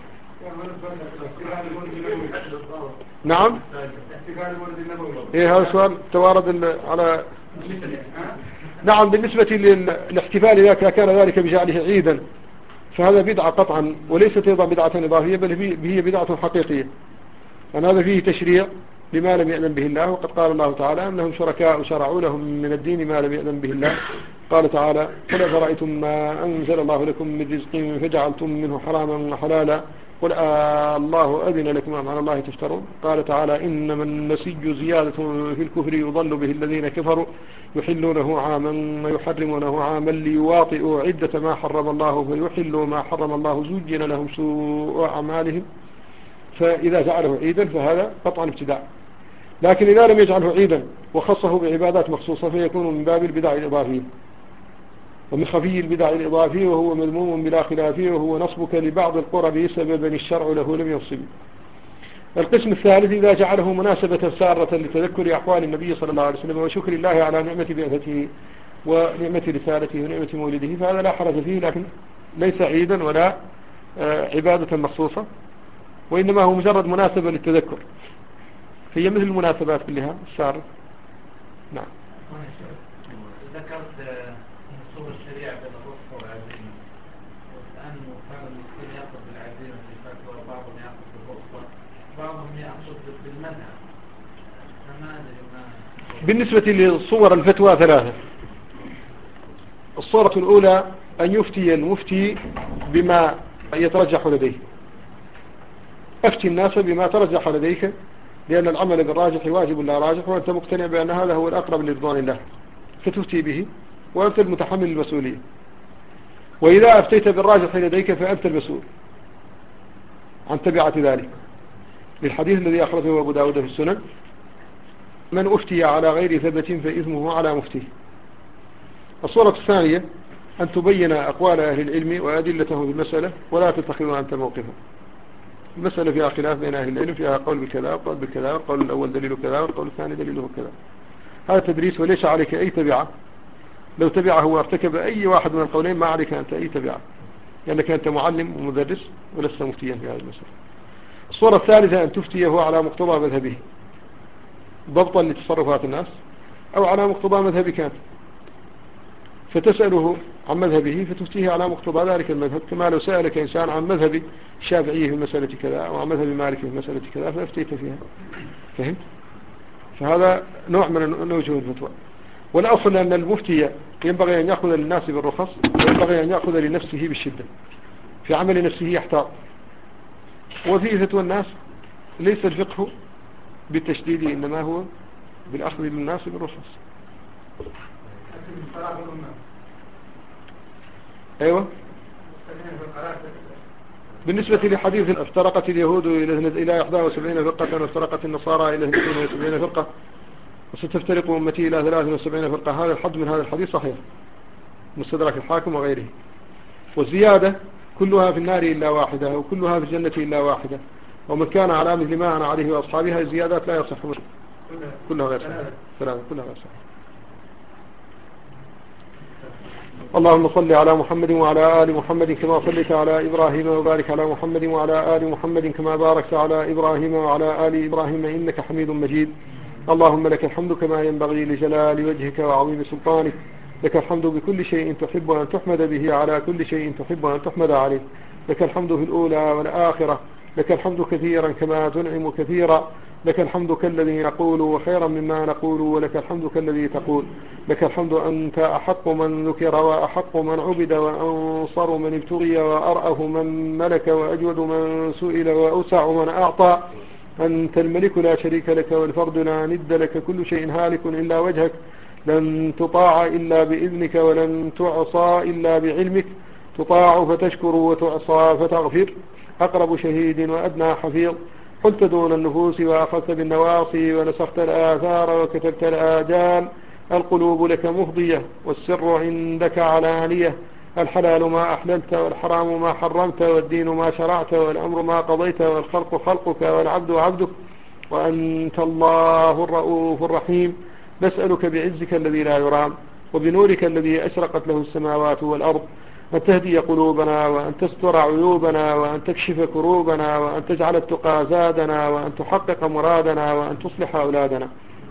نعم. ايه هذا سؤال توارد على. نعم، بالنسبة للاحتفال إذا كان ذلك بجعله عيدا فهذا بدعة قطعا، وليست أيضا بدعة إضافية بل هي بدعة حقيقية، أن هذا فيه تشريع لما لم يأذن به الله. وقد قال الله تعالى: أنهم شركاء شرعوا لهم من الدين ما لم يأذن به الله. قال تعالى: قل أفرأيتم ما أنزل الله لكم من رزق فجعلتم منه حراما وحلالا قل آه الله أذن لكم أم على الله تفترون. قال تعالى: إنما النسي زيادة في الكفر يضل به الذين كفروا يحلونه عاما ويحرمونه عاما ليواطئوا عدة ما حرم الله فيحلوا ما حرم الله زجن لهم سوء أعمالهم. فإذا جعله عيدا فهذا قطعا ابتداع، لكن إذا لم يجعله عيدا وخصه بعبادات مخصوصة فيكون من باب البدع الإضافية، ومن خفي البدع الإضافية وهو مذموم بلا خلافية، وهو نصبك لبعض القرب سببا الشرع له لم ينصب. القسم الثالث: إذا جعله مناسبة سارة لتذكر أحوال النبي صلى الله عليه وسلم وشكر الله على نعمة بعثته ونعمة رسالته ونعمة مولده فهذا لا حرج فيه، لكن ليس عيدا ولا عبادة مخصوصة، وإنما هو مجرد مناسبة للتذكر، هي مثل المناسبات كلها السارة. نعم. ذكرت نصوص الشريعة بين الرفق والعزيمة، والآن كان المسلمين يأخذ بالعزيمة في الفتوى وبعضهم يأخذ بالرفق وبعضهم يأخذ بالمذهب، فما أدري ما. بالنسبة لصور الفتوى ثلاثة: الصورة الأولى أن يفتي المفتي بما يترجح لديه، أفتي الناس بما ترجح لديك، لأن العمل بالراجح واجب لا راجح، وأنت مقتنع بأن هذا هو الأقرب لرضوان الله فتفتي به وأنت المتحمل المسؤولية. وإذا أفتيت بالراجح لديك فأنت المسؤول عن تبعة ذلك، للحديث الذي أخرجه أبو داود في السنن: من أفتي على غير ثبت فإثمه على مفتيه. الصورة الثانية أن تبين أقوال أهل العلم وأدلتهم في المسألة ولا تتخذوا أنت موقفا. المسألة فيها خلاف بين أهل العلم، فيها قول بكذا وقول بكذا، والقول الأول دليله كذا والقول الثاني دليله كذا. هذا تدريس وليس عليك أي تبعة، لو تبعه وارتكب أي واحد من القولين ما عليك أنت أي تبعة، لأنك أنت معلم ومدرس ولست مفتيا في هذه المسألة. الصورة الثالثة أن تفتيه على مقتضى مذهبه ضبطا لتصرفات الناس أو على مقتضى مذهبك أنت، فتسأله عن مذهبه فتفتيه على مقتضى ذلك المذهب، كما لو سألك إنسان عن مذهب الشافعي في مسألة كذا أو عن مذهب مالك في مسألة كذا فافتيت فيها. فهمت؟ فهذا نوع من وجوه الفتوى. والأصل أن المفتي ينبغي أن يأخذ للناس بالرخص وينبغي أن يأخذ لنفسه بالشدة، في عمل نفسه يحتاط. وفي فتوى الناس ليس الفقه بالتشديد، إنما هو بالأخذ للناس بالرخص. أيوة. بالنسبة لحديث افترقت اليهود إلى إحدى وسبعين فرقة وافترقت النصارى إلى اثنين وسبعين فرقة وستفترق أمتي إلى ثلاث وسبعين فرقة، هذا الحد من هذا الحديث صحيح، مستدرك الحاكم وغيره. والزيادة كلها في النار إلا واحدة وكلها في الجنة إلا واحدة، ومن كان على مثل ما أنا عليه وأصحابها الزيادات لا يصح كلها غير صحيحة ثلاثة كلها غير صحيحة. اللهم صل على محمد وعلى آل محمد كما صليت على إبراهيم وبارك على محمد وعلى آل محمد كما باركت على إبراهيم وعلى آل إبراهيم إنك حميد مجيد. اللهم لك الحمد كما ينبغي لجلال وجهك وعظيم سلطانك، لك الحمد بكل شيء تحب أن تحمد به على كل شيء تحب أن تحمد عليه، لك الحمد في الأولى والآخرة، لك الحمد كثيرا كما تنعم كثيرا، لك الحمد كالذي نقول وخيرا مما نقول، ولك الحمد كالذي تقول، لك الحمد أنت أحق من ذكر وأحق من عبد وأنصر من ابتغي وأرأه من ملك وأجود من سئل وأوسع من أعطى. أنت الملك لا شريك لك والفرد لا ند لك، كل شيء هالك إلا وجهك، لن تطاع إلا بإذنك ولن تعصى إلا بعلمك، تطاع فتشكر وتعصى فتغفر، أقرب شهيد وأدنى حفيظ، قلت دون النفوس وأخذت بالنواصي ونسخت الآثار وكتبت الآجال، القلوب لك مفضية والسر عندك علانية، الحلال ما أحللت والحرام ما حرمت والدين ما شرعت والأمر ما قضيت والخلق خلقك والعبد عبدك، وأنت الله الرؤوف الرحيم. نسألك بعزك الذي لا يرام وبنورك الذي أشرقت له السماوات والأرض أن تهدي قلوبنا وأن تستر عيوبنا وأن تكشف كروبنا وأن تجعل التقى زادنا وأن تحقق مرادنا وأن تصلح أولادنا.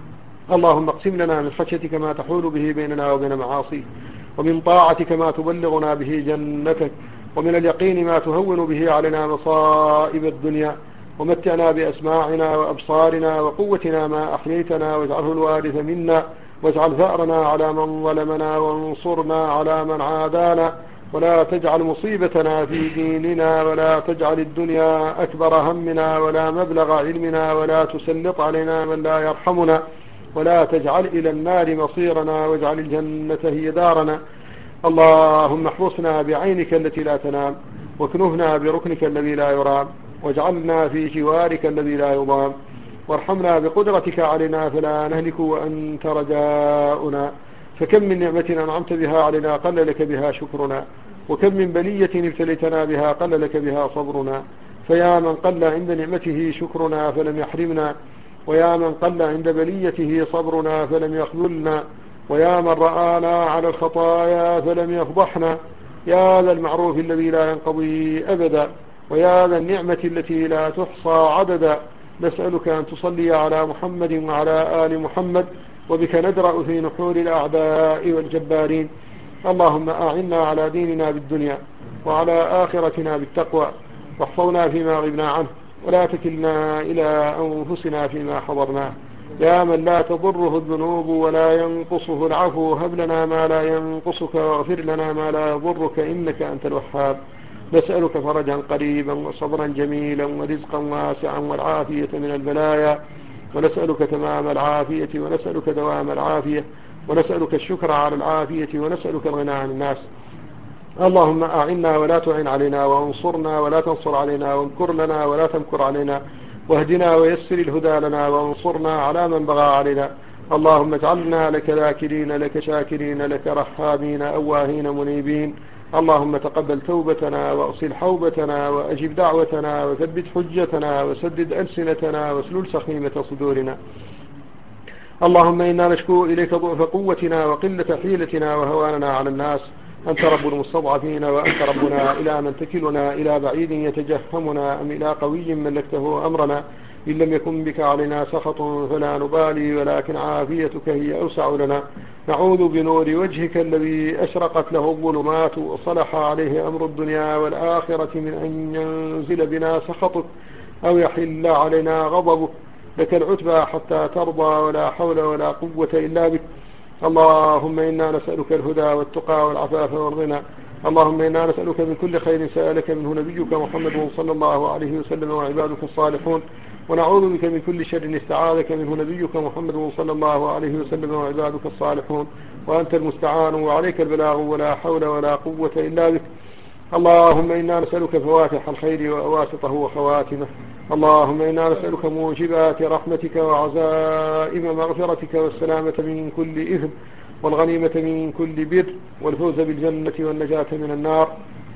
اللهم اقسم لنا من خشيتك ما تحول به بيننا وبين معاصيك، ومن طاعتك ما تبلغنا به جنتك، ومن اليقين ما تهون به علينا مصائب الدنيا، ومتعنا بأسماعنا وأبصارنا وقوتنا ما أحييتنا، واجعله الوارث منا، واجعل ثأرنا على من ظلمنا، وانصرنا على من عادانا، ولا تجعل مصيبتنا في ديننا، ولا تجعل الدنيا أكبر همنا ولا مبلغ علمنا، ولا تسلط علينا من لا يرحمنا، ولا تجعل إلى النار مصيرنا، واجعل الجنة هي دارنا. اللهم احرسنا بعينك التي لا تنام، واكنفنا بركنك الذي لا يرام، واجعلنا في جوارك الذي لا يضام، وارحمنا بقدرتك علينا فلا نهلك وأنت رجاؤنا. فكم من نعمة أنعمت بها علينا قل لك بها شكرنا، وكم من بلية ابتليتنا بها قل لك بها صبرنا، فيا من قل عند نعمته شكرنا فلم يحرمنا، ويا من قل عند بليته صبرنا فلم يخذلنا، ويا من رآنا على الخطايا فلم يفضحنا، يا ذا المعروف الذي لا ينقضي أبدا، ويا ذا النعمة التي لا تحصى عددا، نسألك أن تصلي على محمد وعلى آل محمد، وبك ندرأ في نحور الأعداء والجبارين. اللهم أعنا على ديننا بالدنيا وعلى آخرتنا بالتقوى، واحفظنا فيما غبنا عنه، ولا تكلنا إلى أنفسنا فيما حضرناه. يا من لا تضره الذنوب ولا ينقصه العفو، هب لنا ما لا ينقصك واغفر لنا ما لا يضرك إنك أنت الوهاب. نسألك فرجا قريبا وصبرا جميلا ورزقا واسعا والعافية من البلايا، ونسألك تمام العافية ونسألك دوام العافية، ونسألك الشكر على العافية ونسألك الغنى عن الناس. اللهم أعنا ولا تعن علينا، وانصرنا ولا تنصر علينا، وامكر لنا ولا تمكر علينا، واهدنا ويسر الهدى لنا، وانصرنا على من بغى علينا. اللهم اجعلنا لك ذاكرين لك شاكرين لك رحابين أواهين منيبين. اللهم تقبل توبتنا واغسل حوبتنا وأجب دعوتنا وثبت حجتنا وسدد ألسنتنا واسلل سخيمة صدورنا. اللهم إنا نشكو إليك ضعف قوتنا وقلة حيلتنا وهواننا على الناس، أنت رب المستضعفين، وأنت ربنا، إلى من تكلنا؟ إلى بعيد يتجهمنا أم إلى قوي ملكته أمرنا؟ إن لم يكن بك علينا سخط فلا نبالي، ولكن عافيتك هي أوسع لنا. نعوذ بنور وجهك الذي أشرقت له الظلمات وصلح عليه أمر الدنيا والآخرة من أن ينزل بنا سخطك أو يحل علينا غضبك. لك العتبى حتى ترضى، ولا حول ولا قوة إلا بك. اللهم إنا نسألك الهدى والتقى والعفاف والغنى. اللهم إنا نسألك من كل خير سألك منه نبيك محمد صلى الله عليه وسلم وعبادك الصالحون، ونعوذ بك من كل شر استعاذك منه نبيك محمد صلى الله عليه وسلم وعبادك الصالحون، وأنت المستعان وعليك البلاغ، ولا حول ولا قوة إلا بك. اللهم إنا نسألك فواتح الخير وأواسطه وخواتمه. اللهم إنا نسألك موجبات رحمتك وعزائم مغفرتك والسلامة من كل إثم. والغنيمة من كل بر والفوز بالجنة والنجاة من النار.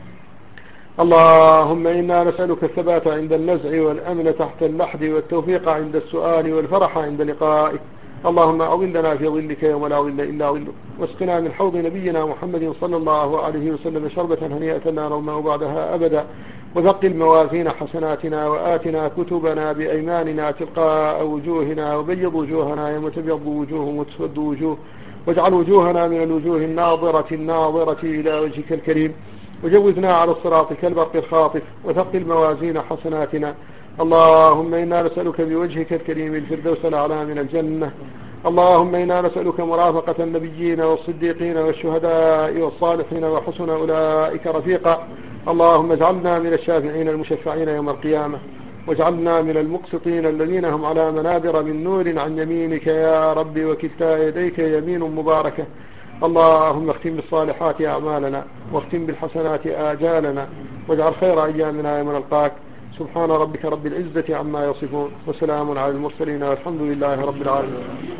اللهم إنا نسألك الثبات عند النزع والأمن تحت اللحد والتوفيق عند السؤال والفرح عند لقائك. اللهم أظلنا في ظلك يوم لا ظل إلا ظلك، واسقنا من حوض نبينا محمد صلى الله عليه وسلم شربة هنيئة لا نظمأ بعدها أبدا. وثقل موازين حسناتنا وآتنا كتبنا بأيماننا تلقاء وجوهنا، وبيض وجوهنا يوم تبيض وجوه وتسود وجوه، واجعل وجوهنا من الوجوه الناظرة الناظرة إلى وجهك الكريم، وجوزنا على الصراط كالبرق الخاطف، وثقل موازين حسناتنا. اللهم إنا نسألك بوجهك الكريم الفردوس الأعلى من الجنة. اللهم إنا نسألك مرافقة النبيين والصديقين والشهداء والصالحين وحسن أولئك رفيقا. اللهم اجعلنا من الشافعين المشفعين يوم القيامة، واجعلنا من المقسطين الذين هم على منابر من نور عن يمينك يا رب، وكلتا يديك يمين مباركة. اللهم اختم بالصالحات أعمالنا، واختم بالحسنات آجالنا، واجعل خير أيامنا يوم نلقاك. سبحان ربك رب العزة عما يصفون، وسلام على المرسلين، والحمد لله رب العالمين.